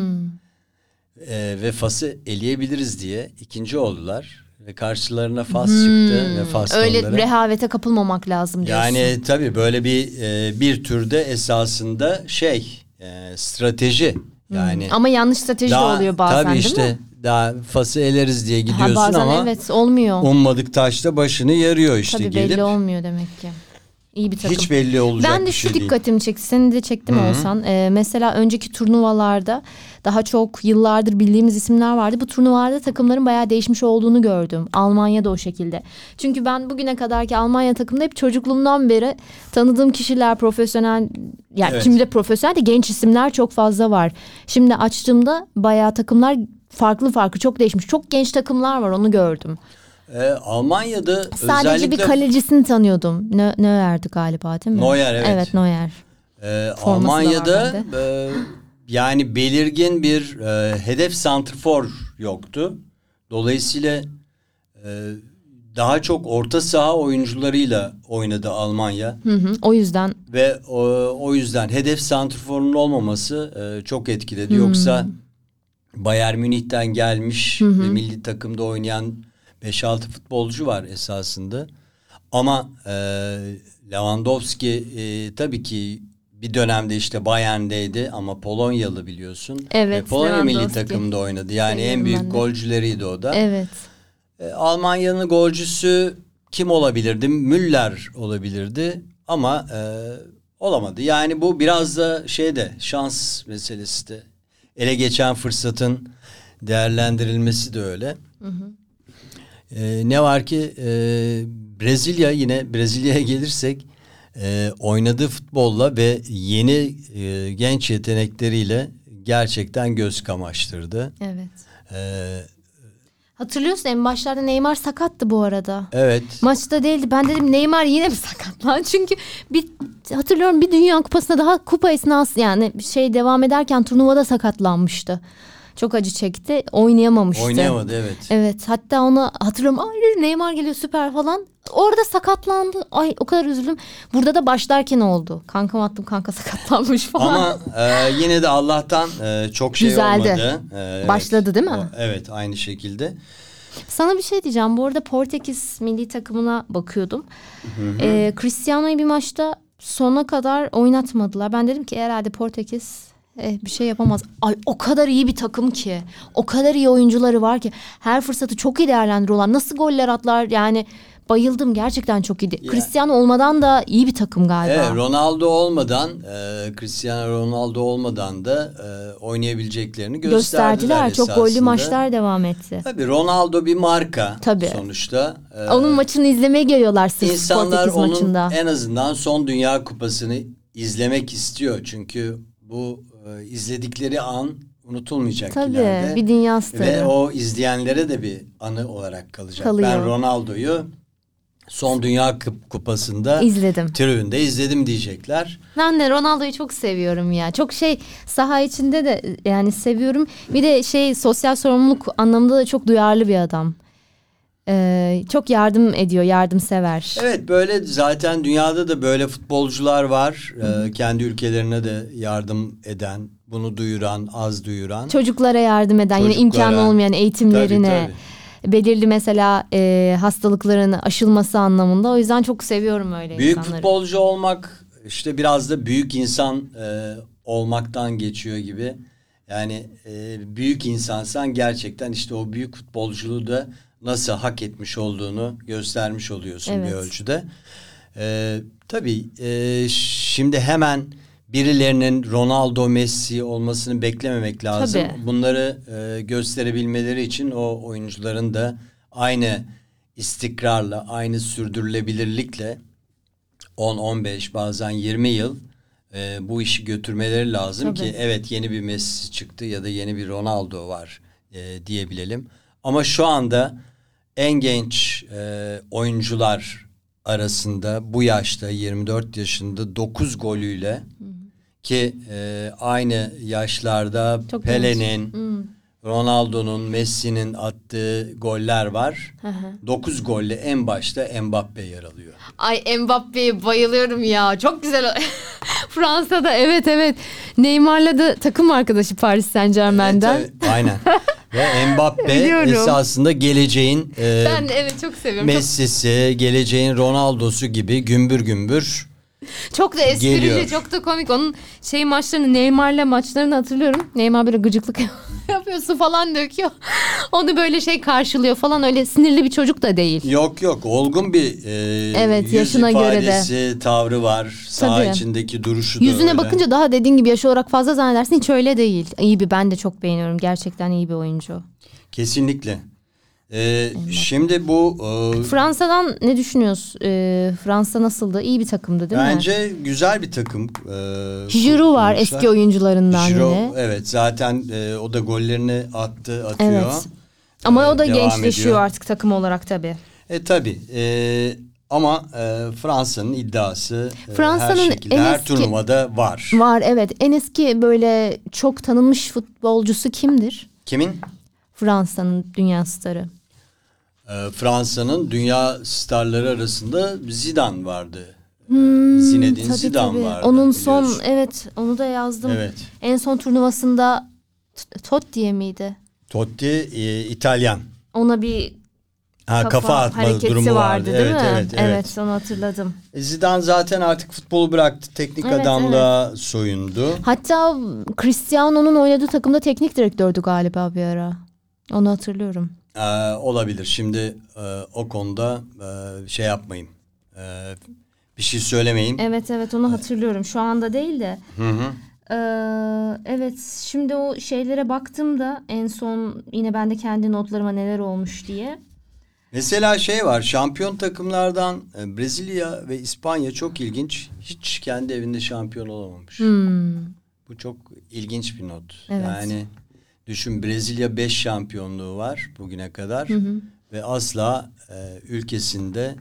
Ve Fas'ı eleyebiliriz diye ikinci oldular. Ve karşılarına Fas çıktı. Ve Fas Öyle onlara... rehavete kapılmamak lazım diyorsun. Yani tabii böyle bir türde esasında strateji. Yani Ama yanlış strateji de oluyor bazen, tabii değil işte, mi? daha Fas'ı eleriz diye gidiyorsun Bazen ama evet olmuyor. ummadık taşta başını yarıyor işte Tabii gelip. belli olmuyor demek ki. İyi bir takım. Hiç belli olacak Ben de bir şu şey değil. dikkatimi çekti. Seni de çektim olsan. Mesela önceki turnuvalarda daha çok yıllardır bildiğimiz isimler vardı. Bu turnuvalarda takımların bayağı değişmiş olduğunu gördüm. Almanya'da o şekilde. Çünkü ben bugüne kadarki Almanya takımında hep çocukluğumdan beri tanıdığım kişiler, profesyonel, yani Evet. şimdi de profesyonel de genç isimler çok fazla var. Şimdi açtığımda bayağı takımlar farklı çok değişmiş. Çok genç takımlar var, onu gördüm. Almanya'da Sadece özellikle bir kalecisini tanıyordum. Neuer'di galiba, değil mi? Neuer, evet. Evet, Neuer. Forması da var Almanya'da bende. yani belirgin bir hedef santrfor yoktu. Dolayısıyla daha çok orta saha oyuncularıyla oynadı Almanya. O yüzden Ve o yüzden hedef santrforunun olmaması çok etkiledi. Yoksa Bayern Münih'ten gelmiş ve milli takımda oynayan 5-6 futbolcu var esasında. Ama Lewandowski tabii ki bir dönemde işte Bayern'deydi ama Polonyalı biliyorsun. Evet, Ve Polonya milli Lewandowski. takımda oynadı. Yani Seviyorum en büyük ben de. golcüleriydi o da. evet. Almanya'nın golcüsü kim olabilirdi? Müller olabilirdi ama olamadı. Yani bu biraz da şans meselesi de. Ele geçen fırsatın değerlendirilmesi de öyle. Ne var ki Brezilya'ya gelirsek oynadığı futbolla ve yeni genç yetenekleriyle gerçekten göz kamaştırdı. Evet. Hatırlıyorsun en başlarda Neymar sakattı bu arada. Evet. Maçta değildi. Ben dedim Neymar yine mi sakat lan? Çünkü hatırlıyorum bir Dünya Kupası'nda daha kupa esnası, yani devam ederken turnuvada sakatlanmıştı. Çok acı çekti. Oynayamamıştı. Oynayamadı, evet. Evet, hatta onu hatırlıyorum. Ay Neymar geliyor süper falan. Orada sakatlandı. Ay o kadar üzüldüm. Burada da başlarken oldu. Kankam attım, kanka sakatlanmış falan. Ama yine de Allah'tan çok şey Düzeldi. olmadı. Evet. Başladı değil mi? Evet, aynı şekilde. Sana bir şey diyeceğim. Bu arada Portekiz milli takımına bakıyordum. Cristiano'yu bir maçta sona kadar oynatmadılar. Ben dedim ki herhalde Portekiz bir şey yapamaz. Ay o kadar iyi bir takım ki. O kadar iyi oyuncuları var ki. Her fırsatı çok iyi değerlendiriyorlar. Nasıl goller atlar yani. Bayıldım, gerçekten çok iyiydi. Ya. Cristiano olmadan da iyi bir takım galiba. Evet, Cristiano Ronaldo olmadan da oynayabileceklerini gösterdiler Çok esasında. gollü maçlar devam etti. Tabii Ronaldo bir marka Tabii. sonuçta. Onun maçını izlemeye geliyorlar sırf İnsanlar Portekiz onun maçında. en azından son Dünya Kupası'nı izlemek istiyor. Çünkü bu izledikleri an unutulmayacak Tabii, ileride. bir dünya starı. Ve o izleyenlere de bir anı olarak kalacak. Kalıyor. Ben Ronaldo'yu son Dünya Kupası'nda İzledim. tribünde izledim diyecekler. Ben de Ronaldo'yu çok seviyorum ya. Çok saha içinde de yani seviyorum. Bir de sosyal sorumluluk anlamında da çok duyarlı bir adam. Çok yardım ediyor, yardımsever. Evet, böyle zaten dünyada da böyle futbolcular var. Kendi ülkelerine de yardım eden, bunu duyuran, az duyuran. Çocuklara yardım eden, yine Çocuklara. imkanı olmayan eğitimlerine. Tabii. Belirli mesela hastalıkların aşılması anlamında. O yüzden çok seviyorum öyle Büyük insanları. futbolcu olmak işte biraz da büyük insan olmaktan geçiyor gibi. Yani büyük insansan gerçekten işte o büyük futbolculuğu da nasıl hak etmiş olduğunu göstermiş oluyorsun Evet. bir ölçüde. Tabii şimdi hemen birilerinin Ronaldo, Messi olmasını beklememek lazım. Tabii. Bunları gösterebilmeleri için o oyuncuların da aynı istikrarla, aynı sürdürülebilirlikle 10-15 bazen 20 yıl bu işi götürmeleri lazım Tabii. ki evet yeni bir Messi çıktı ya da yeni bir Ronaldo var diyebilelim. Ama şu anda en genç oyuncular arasında bu yaşta 24 yaşında 9 golüyle ki aynı yaşlarda Çok Pele'nin, Ronaldo'nun, Messi'nin attığı goller var. 9 golle en başta Mbappe yer alıyor. Ay Mbappe'ye bayılıyorum ya. Çok güzel. Fransa'da evet. Neymar'la da takım arkadaşı Paris Saint-Germain'den. Evet, aynen. Ve Mbappe Biliyorum. esasında geleceğin Ben çok seviyorum. Messi'si, geleceğin Ronaldo'su gibi gümbür gümbür. Çok da esprili, Geliyor. çok da komik. Onun maçlarını, Neymar'la maçlarını hatırlıyorum. Neymar böyle gıcıklık yapıyor, su falan döküyor. Onu böyle karşılıyor falan, öyle sinirli bir çocuk da değil. Yok olgun bir Evet, yüz yaşına göre de. ifadesi, tavrı var. Saha Tabii. içindeki duruşu da Yüzüne öyle. bakınca daha dediğin gibi yaş olarak fazla zannedersin, hiç öyle değil. Ben de çok beğeniyorum. Gerçekten iyi bir oyuncu. Kesinlikle. Şimdi bu Fransa'dan ne düşünüyorsun? Fransa nasıldı? İyi bir takımdı değil mi? bence güzel bir takım. Giroud var, kurmuşlar. eski oyuncularından Giroud, yine. evet, zaten o da gollerini atıyor. Evet. Ama o da Devam gençleşiyor ediyor. artık takım olarak tabii. Tabii. Ama Fransa'nın iddiası Fransa'nın her şekilde en her eski- turnuvada var. Var, evet. En eski böyle çok tanınmış futbolcusu kimdir? Kimin? Fransa'nın dünya starı. Fransa'nın dünya starları arasında Zidane vardı. Hmm, Zinedine Zidane vardı. Onun son, biliyorsun. evet, onu da yazdım. Evet. En son turnuvasında Totti miydi? Totti İtalyan. Ona bir Kafa atma hareketi durumu vardı değil mi? Evet. Evet, onu hatırladım. Zidane zaten artık futbolu bıraktı. Teknik Evet, adamlığa soyundu. Hatta Cristiano'nun oynadığı takımda teknik direktördü galiba bir ara. Onu hatırlıyorum. Olabilir. Şimdi o konuda şey yapmayayım. Bir şey söylemeyeyim. Evet, onu hatırlıyorum. Şu anda değil de. Evet, şimdi o şeylere baktığımda en son yine ben de kendi notlarıma neler olmuş diye. Mesela şey var, şampiyon takımlardan Brezilya ve İspanya çok ilginç. Hiç kendi evinde şampiyon olamamış. Bu çok ilginç bir not. Evet. Yani düşün, Brezilya 5 şampiyonluğu var bugüne kadar. Ve asla ülkesinde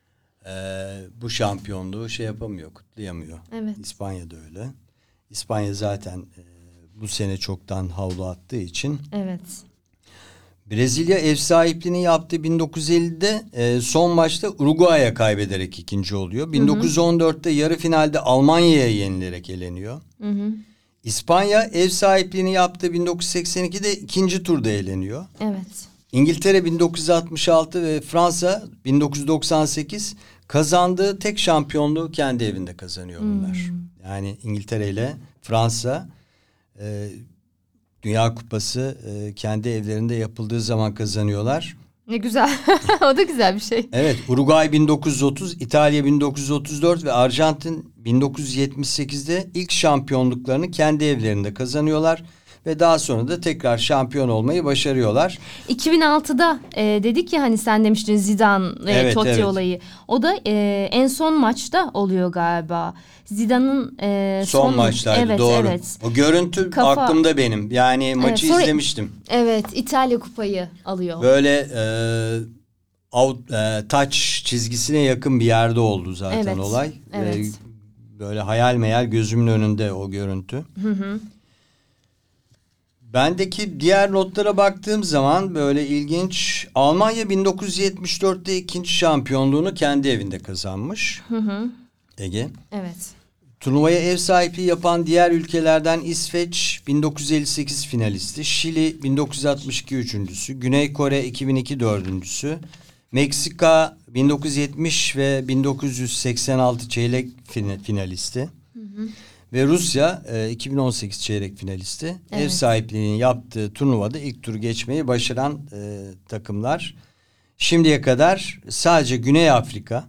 bu şampiyonluğu şey yapamıyor, kutlayamıyor. Evet. İspanya'da öyle. İspanya zaten bu sene çoktan havlu attığı için. Evet. Brezilya ev sahipliğini yaptığı 1950'de son maçta Uruguay'a kaybederek ikinci oluyor. 1914'te yarı finalde Almanya'ya yenilerek eleniyor. İspanya ev sahipliğini yaptığı 1982'de ikinci turda eleniyor. Evet. İngiltere 1966 ve Fransa 1998 kazandığı tek şampiyonluğu kendi evinde kazanıyor bunlar. Yani İngiltere ile Fransa Dünya Kupası kendi evlerinde yapıldığı zaman kazanıyorlar. Ne güzel. O da güzel bir şey. Evet, Uruguay 1930, İtalya 1934 ve Arjantin 1978'de ilk şampiyonluklarını kendi evlerinde kazanıyorlar. Ve daha sonra da tekrar şampiyon olmayı başarıyorlar. 2006'da dedik ya, hani sen demiştin Zidane Evet, Totti evet. olayı. O da en son maçta oluyor galiba. Zidane'ın Son maçlardı, evet, doğru. Evet. O görüntü aklımda benim. Yani maçı sonra- izlemiştim. Evet, İtalya kupayı alıyor. Böyle touch çizgisine yakın bir yerde oldu zaten Evet, olay. evet. Böyle hayal meyal gözümün önünde o görüntü. Bendeki diğer notlara baktığım zaman böyle ilginç. Almanya 1974'te ikinci şampiyonluğunu kendi evinde kazanmış. Ege. Evet. Turnuvaya ev sahipliği yapan diğer ülkelerden İsveç 1958 finalisti, Şili 1962 üçüncüsü, Güney Kore 2002 dördüncüsü, Meksika 1970 ve 1986 çeyrek finalisti. Ve Rusya 2018 çeyrek finalisti. Evet. Ev sahipliğini yaptığı turnuvada ilk turu geçmeyi başaran takımlar. Şimdiye kadar sadece Güney Afrika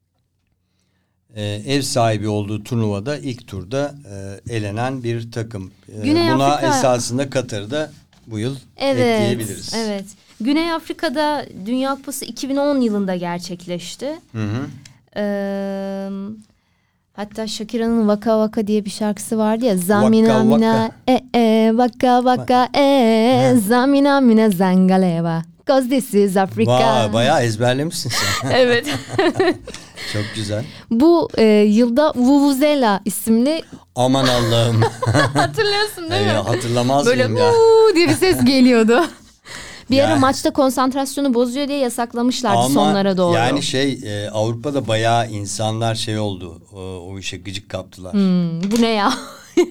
ev sahibi olduğu turnuvada ilk turda elenen bir takım. Güney Buna Afrika- esasında Katar'ı da bu yıl Evet. ekleyebiliriz. Evet. Güney Afrika'da Dünya Kupası 2010 yılında gerçekleşti. Hatta Shakira'nın Waka Waka diye bir şarkısı vardı ya. Zamina mina waka waka zamina mina zangaleva. 'Cause this is Africa. Bayağı ezberlemişsin sen. Evet. Çok güzel. Bu yılda Vuvuzela isimli Aman Allah'ım. hatırlıyorsun değil mi? Hatırlamaz Böyle mıyım ya? diye bir ses geliyordu. Bir ara Yani- maçta konsantrasyonu bozuyor diye yasaklamışlardı sonlara doğru. Yani Avrupa'da bayağı insanlar oldu. O işe gıcık kaptılar. Bu ne ya?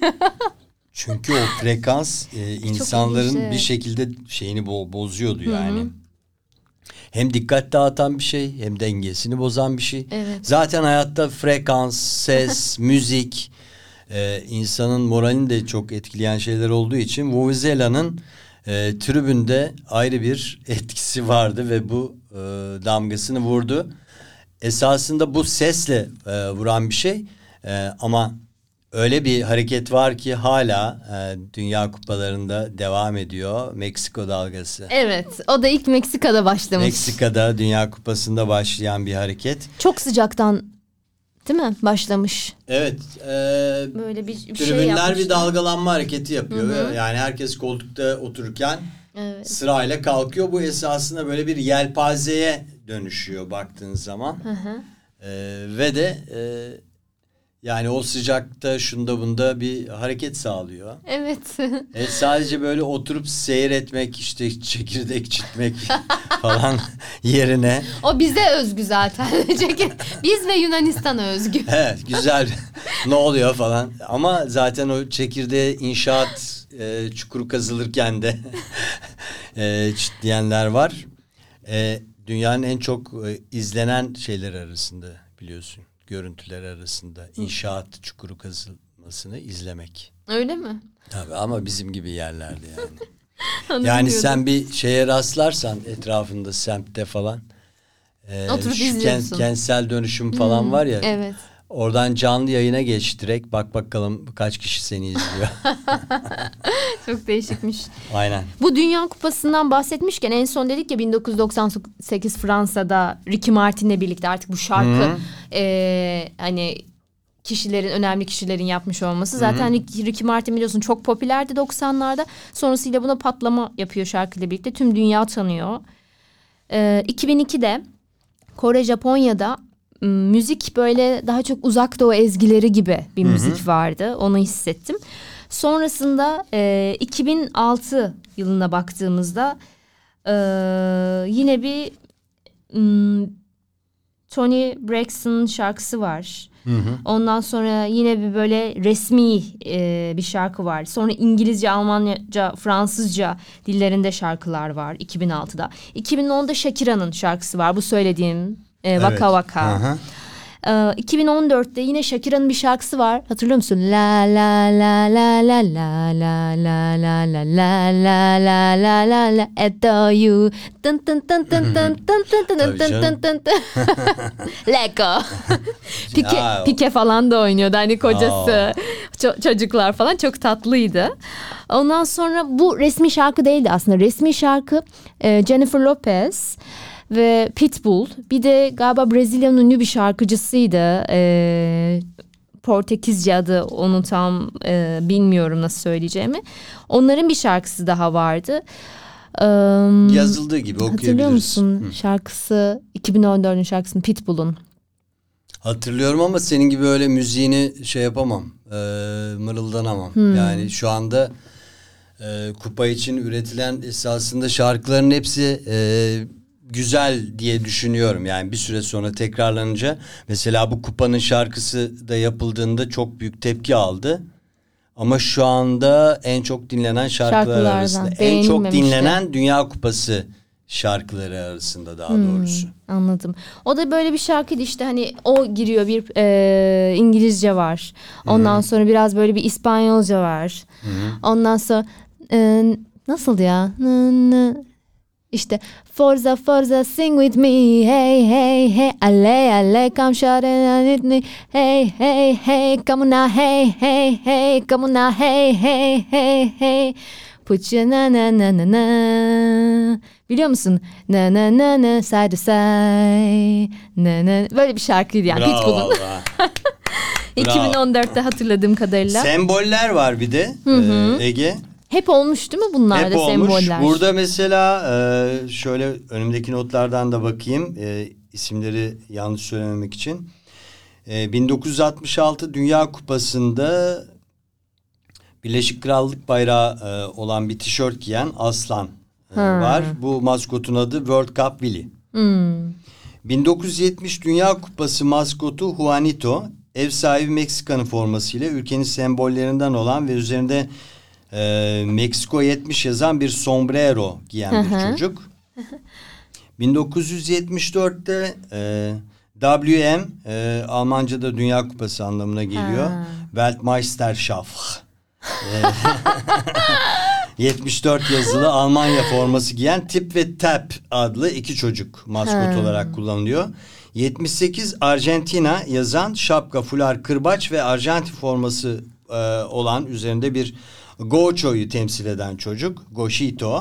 Çünkü o frekans insanların ilginç, evet. bir şekilde şeyini bozuyordu yani. Hem dikkat dağıtan bir şey, hem dengesini bozan bir şey. Evet. Zaten hayatta frekans, ses, müzik insanın moralini de çok etkileyen şeyler olduğu için Vuvuzela'nın tribünde ayrı bir etkisi vardı ve bu damgasını vurdu. Esasında bu sesle vuran bir şey ama öyle bir hareket var ki hala Dünya Kupalarında devam ediyor. Meksiko dalgası. Evet, o da ilk Meksika'da başlamış. Meksika'da Dünya Kupası'nda başlayan bir hareket. Çok sıcaktan değil mi başlamış? Evet. Böyle bir şey Tribünler yapmışlar. bir dalgalanma hareketi yapıyor. Yani herkes koltukta otururken Evet. sırayla kalkıyor. Bu esasında böyle bir yelpazeye dönüşüyor baktığın zaman. Ve de yani o sıcakta şunda bunda bir hareket sağlıyor. Evet. Sadece böyle oturup seyretmek, işte çekirdek çitmek falan yerine. O bize özgü zaten. Çünkü biz ve Yunanistan'a özgü. Evet, güzel. Ne oluyor falan. Ama zaten o çekirdeği inşaat çukuru kazılırken de çitleyenler var. Dünyanın en çok izlenen şeyler arasında biliyorsun. Görüntüler arasında inşaat çukuru kazılmasını izlemek. Öyle mi? Tabii ama bizim gibi yerlerde yani. Yani Anlamıyordum. sen bir şeye rastlarsan etrafında semtte falan Oturup şu izliyorsun. kentsel dönüşüm falan var ya. Evet. Oradan canlı yayına geç direkt. Bak bakalım kaç kişi seni izliyor. Çok değişikmiş. Aynen. Bu Dünya Kupası'ndan bahsetmişken en son dedik ya 1998 Fransa'da Ricky Martin'le birlikte artık bu şarkı hani önemli kişilerin yapmış olması. Zaten Ricky Martin biliyorsun çok popülerdi 90'larda. Sonrasıyla buna patlama yapıyor şarkıyla birlikte. Tüm dünya tanıyor. 2002'de Kore, Japonya'da müzik böyle daha çok uzak doğu ezgileri gibi bir müzik vardı. Onu hissettim. Sonrasında 2006 yılına baktığımızda yine bir Toni Braxton şarkısı var. Ondan sonra yine bir böyle resmi bir şarkı var. Sonra İngilizce, Almanca, Fransızca dillerinde şarkılar var 2006'da. 2010'da Shakira'nın şarkısı var. Bu söylediğim Waka Waka. Aha. 2014'te yine Shakira'nın bir şarkısı var. Hatırlıyor musun? La la la la la la la la la la la la la la la la adore you. Tın tın tın tın tın tın tın tın tın tın tın tın. Lego. Pike falan da oynuyordu. Hani kocası, çocuklar falan çok tatlıydı. Ondan sonra bu resmi şarkı değildi aslında. Resmi şarkı Jennifer Lopez ve Pitbull. Bir de galiba Brezilya'nın ünlü bir şarkıcısıydı. Portekizce adı onu tam bilmiyorum nasıl söyleyeceğimi. Onların bir şarkısı daha vardı. Yazıldığı gibi okuyabiliriz. Hatırlıyor musun şarkısı 2014'ün şarkısını Pitbull'un? Hatırlıyorum ama senin gibi öyle müziğini yapamam. Mırıldanamam. Yani şu anda kupa için üretilen esasında şarkıların hepsi güzel diye düşünüyorum. Yani bir süre sonra tekrarlanınca mesela bu kupanın şarkısı da yapıldığında çok büyük tepki aldı. Ama şu anda en çok dinlenen şarkılar arasında. En çok dinlenen Dünya Kupası şarkıları arasında daha doğrusu. Anladım. O da böyle bir şarkıydı işte hani o giriyor bir İngilizce var. Ondan sonra biraz böyle bir İspanyolca var. Ondan sonra nasıldı ya? İşte Forza Forza sing with me hey hey hey ale ale come shout and me hey hey hey come on now hey hey hey come on now hey hey hey hey put your na na na na na biliyor musun? Na na na na side to side na na böyle bir şarkıydı yani Pitbull'un. 2014'te hatırladığım kadarıyla. Semboller var bir de Ege. Hep olmuş değil mi bunlar Hep da olmuş. semboller? Burada mesela şöyle önümdeki notlardan da bakayım. İsimleri yanlış söylememek için. 1966 Dünya Kupası'nda Birleşik Krallık bayrağı olan bir tişört giyen aslan var. Bu maskotun adı World Cup Willy. 1970 Dünya Kupası maskotu Juanito, ev sahibi Meksika'nın formasıyla ülkenin sembollerinden olan ve üzerinde Meksiko 70 yazan bir sombrero giyen bir çocuk. 1974'te WM, Almanca'da Dünya Kupası anlamına geliyor. Weltmeisterschaft. 74 yazılı Almanya forması giyen Tip ve Tap adlı iki çocuk maskot olarak kullanılıyor. 78 Arjantina yazan şapka, fular, kırbaç ve Arjantin forması olan üzerinde bir Gaucho'yu temsil eden çocuk. Gauchito.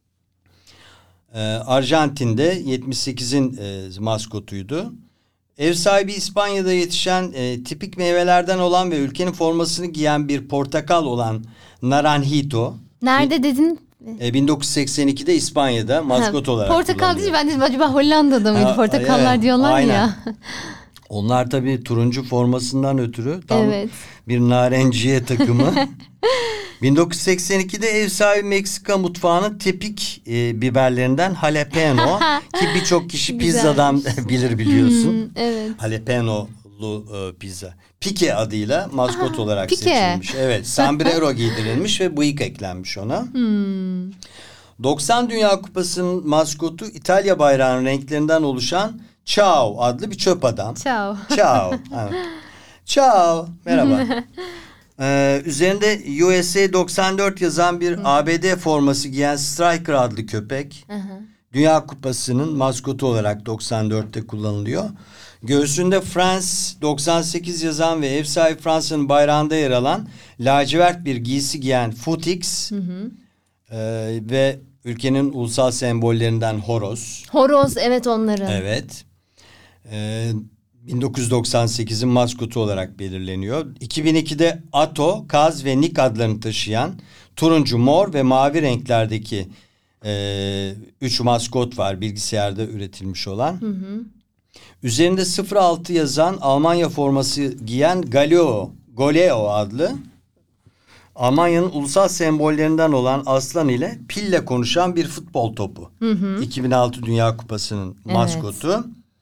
Arjantin'de 78'in maskotuydu. Ev sahibi İspanya'da yetişen tipik meyvelerden olan ve ülkenin formasını giyen bir portakal olan Naranjito. Nerede dedin? 1982'de İspanya'da maskot olarak Portakal değil, ben dedim acaba Hollanda'da mıydı? Portakallar evet, diyorlar aynen. ya. Onlar tabii turuncu formasından ötürü tam bir narenciye takımı. 1982'de ev sahibi Meksika mutfağının tipik biberlerinden jalapeno ki birçok kişi pizzadan bilir biliyorsun. Evet. Jalapenolu pizza. Pike adıyla maskot olarak seçilmiş. Evet, sombrero giydirilmiş ve bıyık eklenmiş ona. 90 Dünya Kupası'nın maskotu İtalya bayrağının renklerinden oluşan Ciao adlı bir çöp adam. Ciao. Ciao. Evet. Ciao. Merhaba. Üzerinde USA 94 yazan bir ABD forması giyen Striker adlı köpek. Dünya Kupası'nın maskotu olarak 94'te kullanılıyor. Göğsünde France 98 yazan ve ev sahibi Fransa'nın bayrağında yer alan lacivert bir giysi giyen Footix ve ülkenin ulusal sembollerinden horoz. Horoz, evet, onların. Evet. 1998'in maskotu olarak belirleniyor. 2002'de Ato, Kaz ve Nick adlarını taşıyan turuncu, mor ve mavi renklerdeki 3 maskot var bilgisayarda üretilmiş olan. Üzerinde 06 yazan Almanya forması giyen Goleo adlı Almanya'nın ulusal sembollerinden olan aslan ile pille konuşan bir futbol topu. 2006 Dünya Kupası'nın maskotu.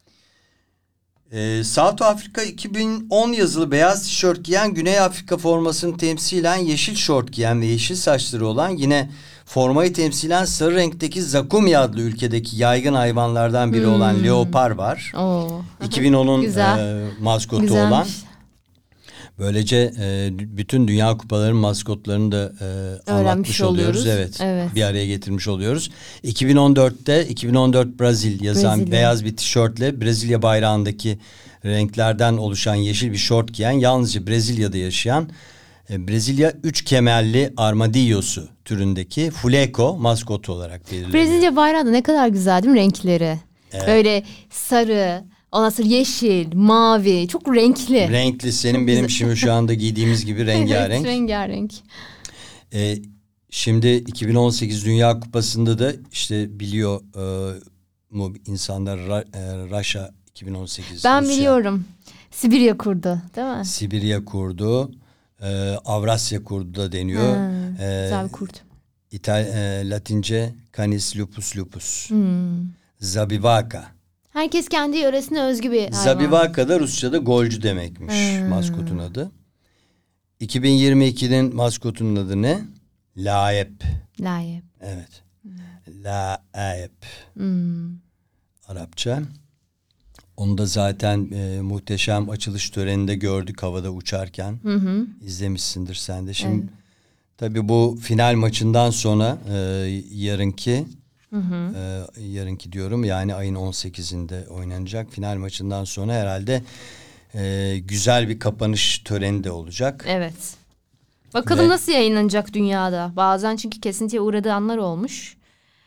South Afrika 2010 yazılı beyaz tişört giyen, Güney Afrika formasını temsilen yeşil şort giyen ve yeşil saçları olan, yine formayı temsilen sarı renkteki Zakumi adlı ülkedeki yaygın hayvanlardan biri olan leopar var. 2010'un maskotu Güzelmiş. olan. Böylece bütün Dünya Kupalarının maskotlarını da anlatmış oluyoruz. Evet. Bir araya getirmiş oluyoruz. 2014'te 2014 Brazil yazan beyaz bir tişörtle Brezilya bayrağındaki renklerden oluşan yeşil bir şort giyen, yalnızca Brezilya'da yaşayan Brezilya 3 kemerli armadillosu türündeki Fuleco maskotu olarak belirleniyor. Brezilya bayrağı da ne kadar güzel değil mi renkleri? Evet. Böyle sarı, ondan sonra yeşil, mavi, çok renkli. Renkli, senin benim şimdi şu anda giydiğimiz gibi rengarenk. Evet, rengarenk. Şimdi 2018 Dünya Kupası'nda da işte biliyor mu insanlar Rusya 2018. Ben Rusya, biliyorum. Sibirya kurdu, değil mi? Sibirya kurdu, Avrasya kurdu da deniyor. Güzel bir kurt. Latince Canis lupus lupus. Zabivaka. Herkes kendi yöresine özgü bir hayvan. Zabivaka da Rusça'da golcü demekmiş maskotun adı. 2022'nin maskotunun adı ne? Laep. Laep. Evet. Laep. Arapça. Onu da zaten muhteşem açılış töreninde gördük havada uçarken. İzlemişsindir sen de. Şimdi tabii bu final maçından sonra yarınki diyorum, yani ayın 18'inde oynanacak final maçından sonra herhalde güzel bir kapanış töreni de olacak. Evet. Bakalım nasıl yayınlanacak dünyada. Bazen çünkü kesintiye uğradığı anlar olmuş.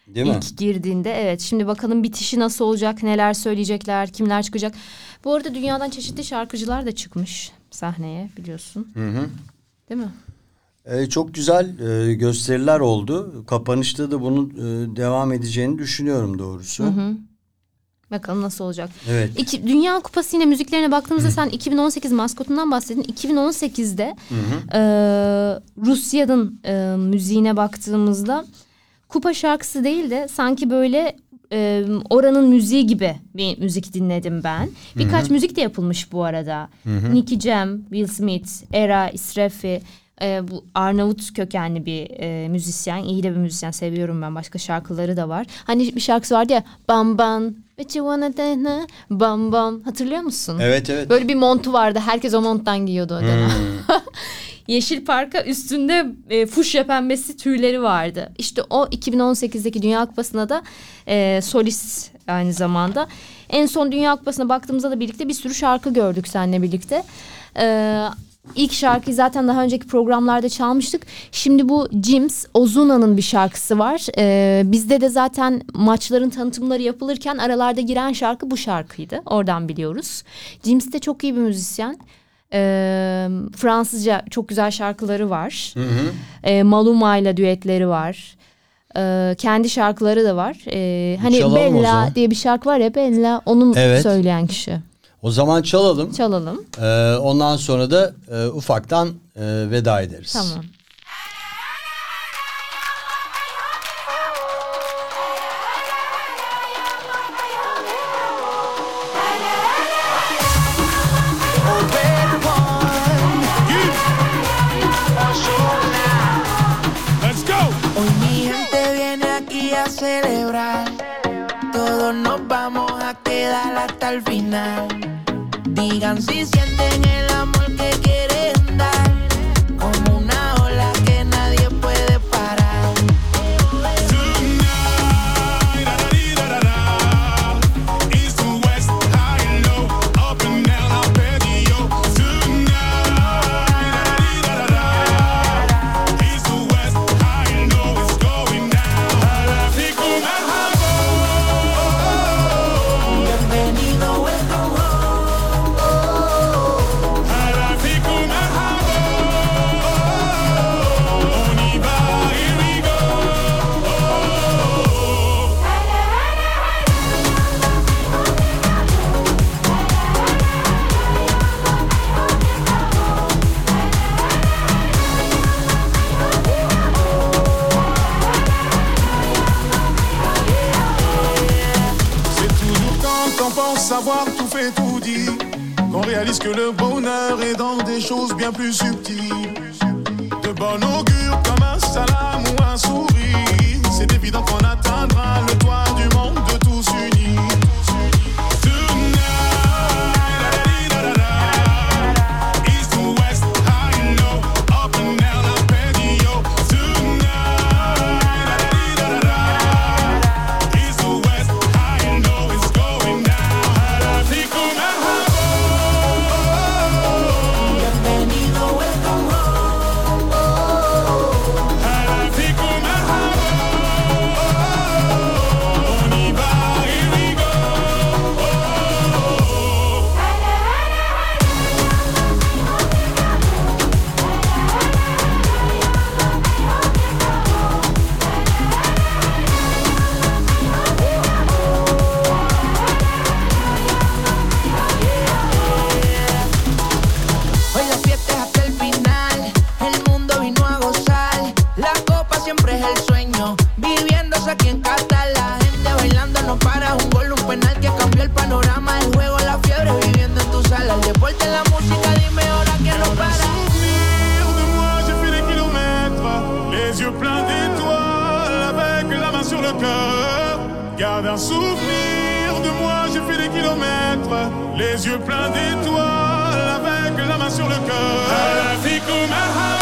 Değil mi? İlk girdiğinde. Evet, şimdi bakalım bitişi nasıl olacak, neler söyleyecekler, kimler çıkacak. Bu arada dünyadan çeşitli şarkıcılar da çıkmış sahneye, biliyorsun. Değil mi? Çok güzel gösteriler oldu. Kapanışta da bunun devam edeceğini düşünüyorum doğrusu. Bakalım nasıl olacak. Evet. Dünya Kupası yine müziklerine baktığımızda sen 2018 maskotundan bahsettin. 2018'de Rusya'nın müziğine baktığımızda kupa şarkısı değil de sanki böyle oranın müziği gibi bir müzik dinledim ben. Birkaç müzik de yapılmış bu arada. Nicky Jam, Will Smith, Era İsrefi. Bu Arnavut kökenli bir müzisyen. İyi de bir müzisyen, seviyorum ben. Başka şarkıları da var. Hani bir şarkısı vardı ya, Bam Bam What you wanna do, Bam Bam, hatırlıyor musun? Evet evet. Böyle bir montu vardı. Herkes o monttan giyiyordu o dönem. Yeşil parka, üstünde fuşya pembesi tüyleri vardı. İşte o 2018'deki Dünya Kupası'na da solist aynı zamanda. En son Dünya Kupası'na baktığımızda da birlikte bir sürü şarkı gördük seninle birlikte. İlk şarkıyı zaten daha önceki programlarda çalmıştık. Şimdi bu Jims, Ozuna'nın bir şarkısı var. Bizde de zaten maçların tanıtımları yapılırken aralarda giren şarkı bu şarkıydı. Oradan biliyoruz. Jims de çok iyi bir müzisyen. Fransızca çok güzel şarkıları var. Maluma ile düetleri var. Kendi şarkıları da var. Hani Çalalım Bella diye bir şarkı var ya, Bella, onun söyleyen kişi. O zaman çalalım. Çalalım. Ondan sonra da ufaktan veda ederiz. Tamam. Let's go. Hoy mi gente viene aquí a celebrar. Todos nos vamos a quedar hasta el final. Digan si sienten el amor que quieren dar, como una ola que nadie puede parar. Tonight, da-da-dee-da-da-da, east to west, high and low, up and down Arpeggio. Tonight, da-da-dee-da-da-da, east to west, high and low, it's going down. Hala fikum merhaba, bienvenido, welcome home. Savoir tout fait tout dit, qu'on réalise que le bonheur est dans des choses bien plus subtiles. De bon augure comme un salam ou un sourire, c'est évident qu'on atteindra le toit du monde de tous unis. Garde un souvenir de moi, j'ai fait des kilomètres, les yeux pleins d'étoiles, avec la main sur le cœur. Hala fikum merhaba.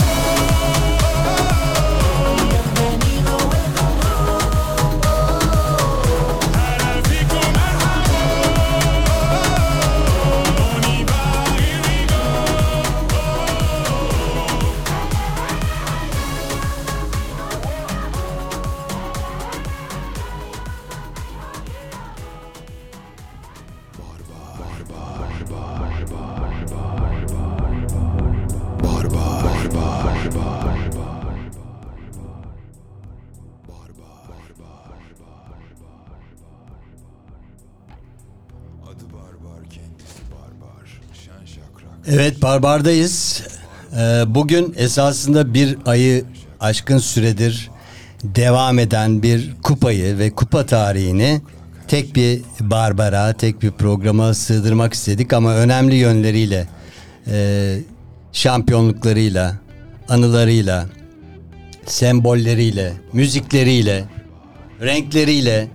Evet, Barbar'dayız. Bugün esasında bir ayı aşkın süredir devam eden bir kupayı ve kupa tarihini tek bir Barbar'a, tek bir programa sığdırmak istedik ama önemli yönleriyle, şampiyonluklarıyla, anılarıyla, sembolleriyle, müzikleriyle, renkleriyle,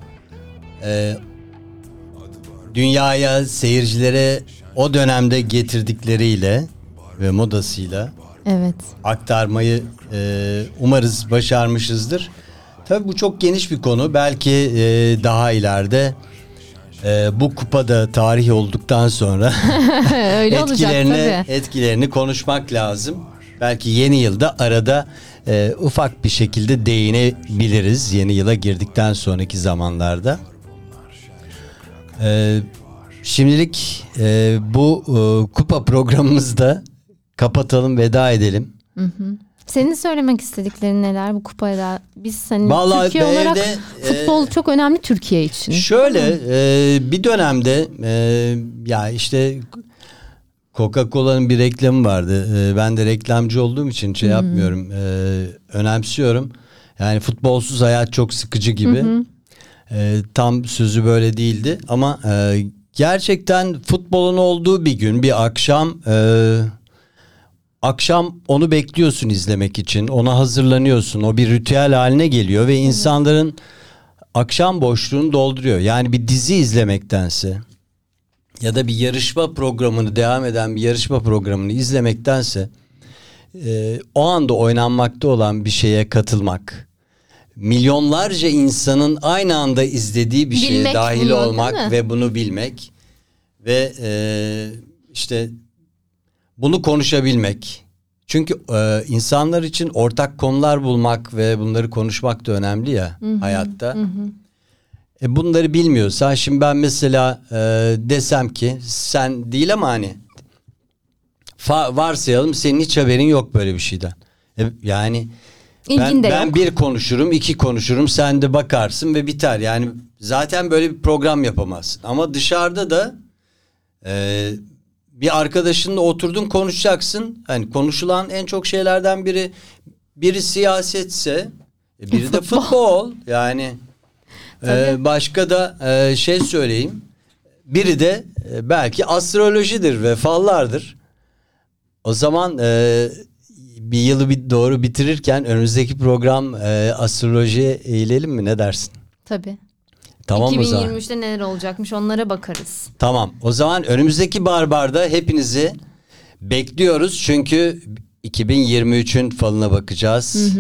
dünyaya, seyircilere o dönemde getirdikleriyle ve modasıyla Evet. aktarmayı umarız başarmışızdır. Tabii bu çok geniş bir konu. Belki daha ileride bu kupada tarih olduktan sonra Öyle olacak tabii. etkilerini konuşmak lazım. Belki yeni yılda arada ufak bir şekilde değinebiliriz. Yeni yıla girdikten sonraki zamanlarda. Şimdilik bu kupa programımızda kapatalım, veda edelim. Senin söylemek istediklerin neler bu kupaya? Biz hani Vallahi Türkiye olarak evde, futbol çok önemli Türkiye için. Şöyle bir dönemde ya işte Coca-Cola'nın bir reklamı vardı. Ben de reklamcı olduğum için şey yapmıyorum. Önemsiyorum. Yani futbolsuz hayat çok sıkıcı gibi. Tam sözü böyle değildi ama gerçekten futbolun olduğu bir gün, bir akşam onu bekliyorsun izlemek için. Ona hazırlanıyorsun. O bir ritüel haline geliyor ve insanların akşam boşluğunu dolduruyor. Yani bir dizi izlemektense ya da bir yarışma programını, devam eden bir yarışma programını izlemektense o anda oynanmakta olan bir şeye katılmak, milyonlarca insanın aynı anda izlediği bir şeye Bilmek dahil bunu, olmak değil mi? ve bunu bilmek ve işte bunu konuşabilmek. Çünkü insanlar için ortak konular bulmak ve bunları konuşmak da önemli ya hayatta. Bunları bilmiyorsan, şimdi ben mesela desem ki sen değil ama hani varsayalım senin hiç haberin yok böyle bir şeyden. Yani İlgin de ben yok. bir konuşurum, iki konuşurum, sen de bakarsın ve biter. Yani zaten böyle bir program yapamazsın. Ama dışarıda da bir arkadaşınla oturdun konuşacaksın. Hani konuşulan en çok şeylerden biri siyasetse, biri de futbol. Yani başka da şey söyleyeyim. Biri de belki astrolojidir ve fallardır. O zaman bir yılı doğru bitirirken önümüzdeki program astrolojiye eğilelim mi? Ne dersin? Tabii. Tamam o zaman. 2023'te neler olacakmış onlara bakarız. Tamam. O zaman önümüzdeki Barbar'da hepinizi bekliyoruz. Çünkü 2023'ün falına bakacağız.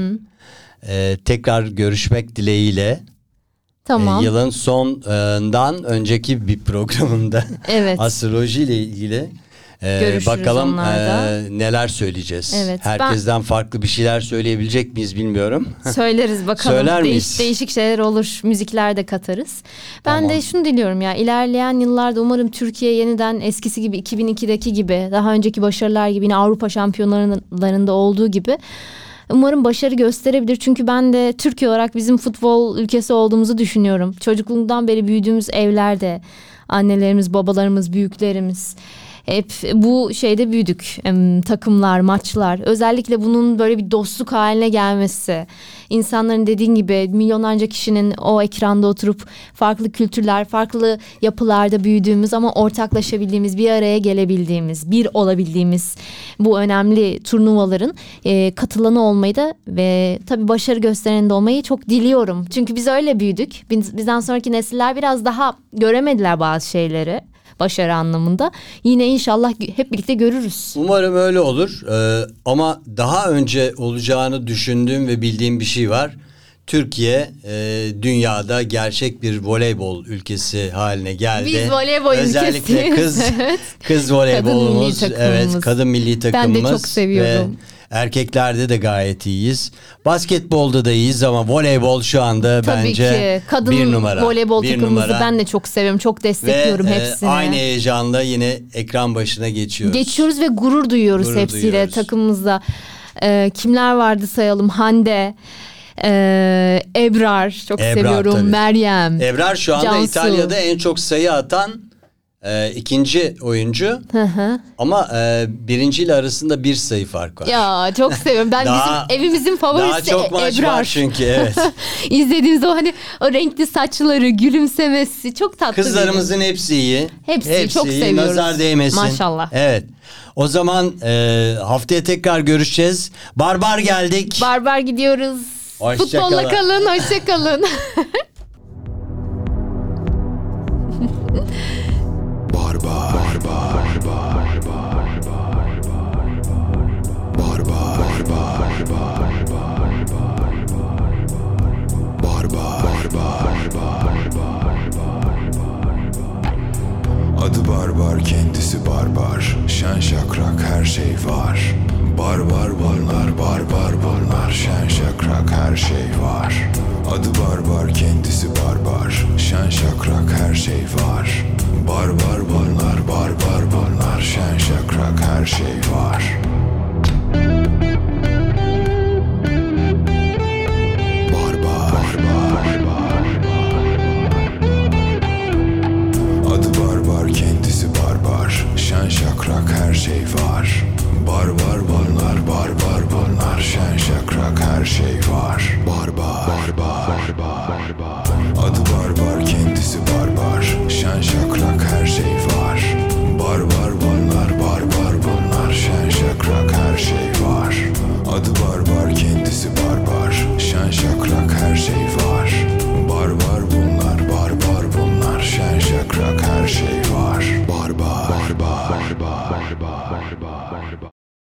Tekrar görüşmek dileğiyle. Tamam. Yılın sondan önceki bir programında Evet. astroloji ile ilgili Görüşürüz bakalım onlarda. neler söyleyeceğiz. Evet, Herkesten farklı bir şeyler söyleyebilecek miyiz bilmiyorum. Söyleriz bakalım. Söyler miyiz? Değişik şeyler olur. Müzikler de katarız. Ben Tamam. de şunu diliyorum ya. İlerleyen yıllarda umarım Türkiye yeniden eskisi gibi 2002'deki gibi daha önceki başarılar gibi yine Avrupa şampiyonlarında olduğu gibi umarım başarı gösterebilir. Çünkü ben de Türkiye olarak bizim futbol ülkesi olduğumuzu düşünüyorum. Çocukluğumdan beri büyüdüğümüz evlerde annelerimiz, babalarımız, büyüklerimiz hep bu şeyde büyüdük. Takımlar, maçlar. Özellikle bunun böyle bir dostluk haline gelmesi. İnsanların dediğin gibi milyonlarca kişinin o ekranda oturup farklı kültürler, farklı yapılarda büyüdüğümüz ama ortaklaşabildiğimiz, bir araya gelebildiğimiz, bir olabildiğimiz bu önemli turnuvaların katılanı olmayı da ve tabii başarı göstereni de olmayı çok diliyorum. Çünkü biz öyle büyüdük. Bizden sonraki nesiller biraz daha göremediler bazı şeyleri. Başarı anlamında. Yine inşallah hep birlikte görürüz. Umarım öyle olur. Ama daha önce olacağını düşündüğüm ve bildiğim bir şey var. Türkiye dünyada gerçek bir voleybol ülkesi haline geldi. Biz voleybol özellikle ülkesiyiz. kız voleybolumuz, Kadın milli takımımız. evet, kadın milli takımımız. Ben de çok seviyorum. Ve erkeklerde de gayet iyiyiz. Basketbolda da iyiyiz ama voleybol şu anda Tabii bence ki. Kadın bir numara. voleybol Bir takımımızı numara. ben de çok seviyorum. Çok destekliyorum ve, hepsini. Aynı heyecanla yine ekran başına geçiyoruz. Geçiyoruz ve gurur duyuyoruz Gurur hepsiyle duyuyoruz. takımımızda. Kimler vardı sayalım? Hande, Ebrar çok Ebrar, seviyorum. tabii. Meryem. Ebrar şu anda Cansu. İtalya'da en çok sayı atan ikinci oyuncu. Ama birinciyle arasında bir sayı fark var. Ya çok seviyorum. Ben Daha- bizim evimizin favorisi Daha çok maç Ebrar. var çünkü, evet. İzlediğiniz o hani o renkli saçları, gülümsemesi çok tatlı. Kızlarımızın hepsi iyi. Hepsi çok iyi. seviyoruz. Nazar değmesin. Maşallah. Evet. O zaman haftaya tekrar görüşeceğiz. Barbar geldik. Barbar gidiyoruz. Hoşça Futbolla kalın. kalın, hoşça kalın. Barbar, barbar, barbar, barbar, adı barbar, kendisi barbar. Şen şakrak her şey var. Barbar bunlar, barbar bunlar. Şen şakrak her şey var. Adı barbar, kendisi barbar. Şen şakrak her şey var. Barbar bunlar, barbar bunlar. Şen şakrak her şey var. Adı barbar, kendisi barbar. Şen şakrak her şey var. Barbar bunlar, barbar bunlar. Şen şakrak her şey var.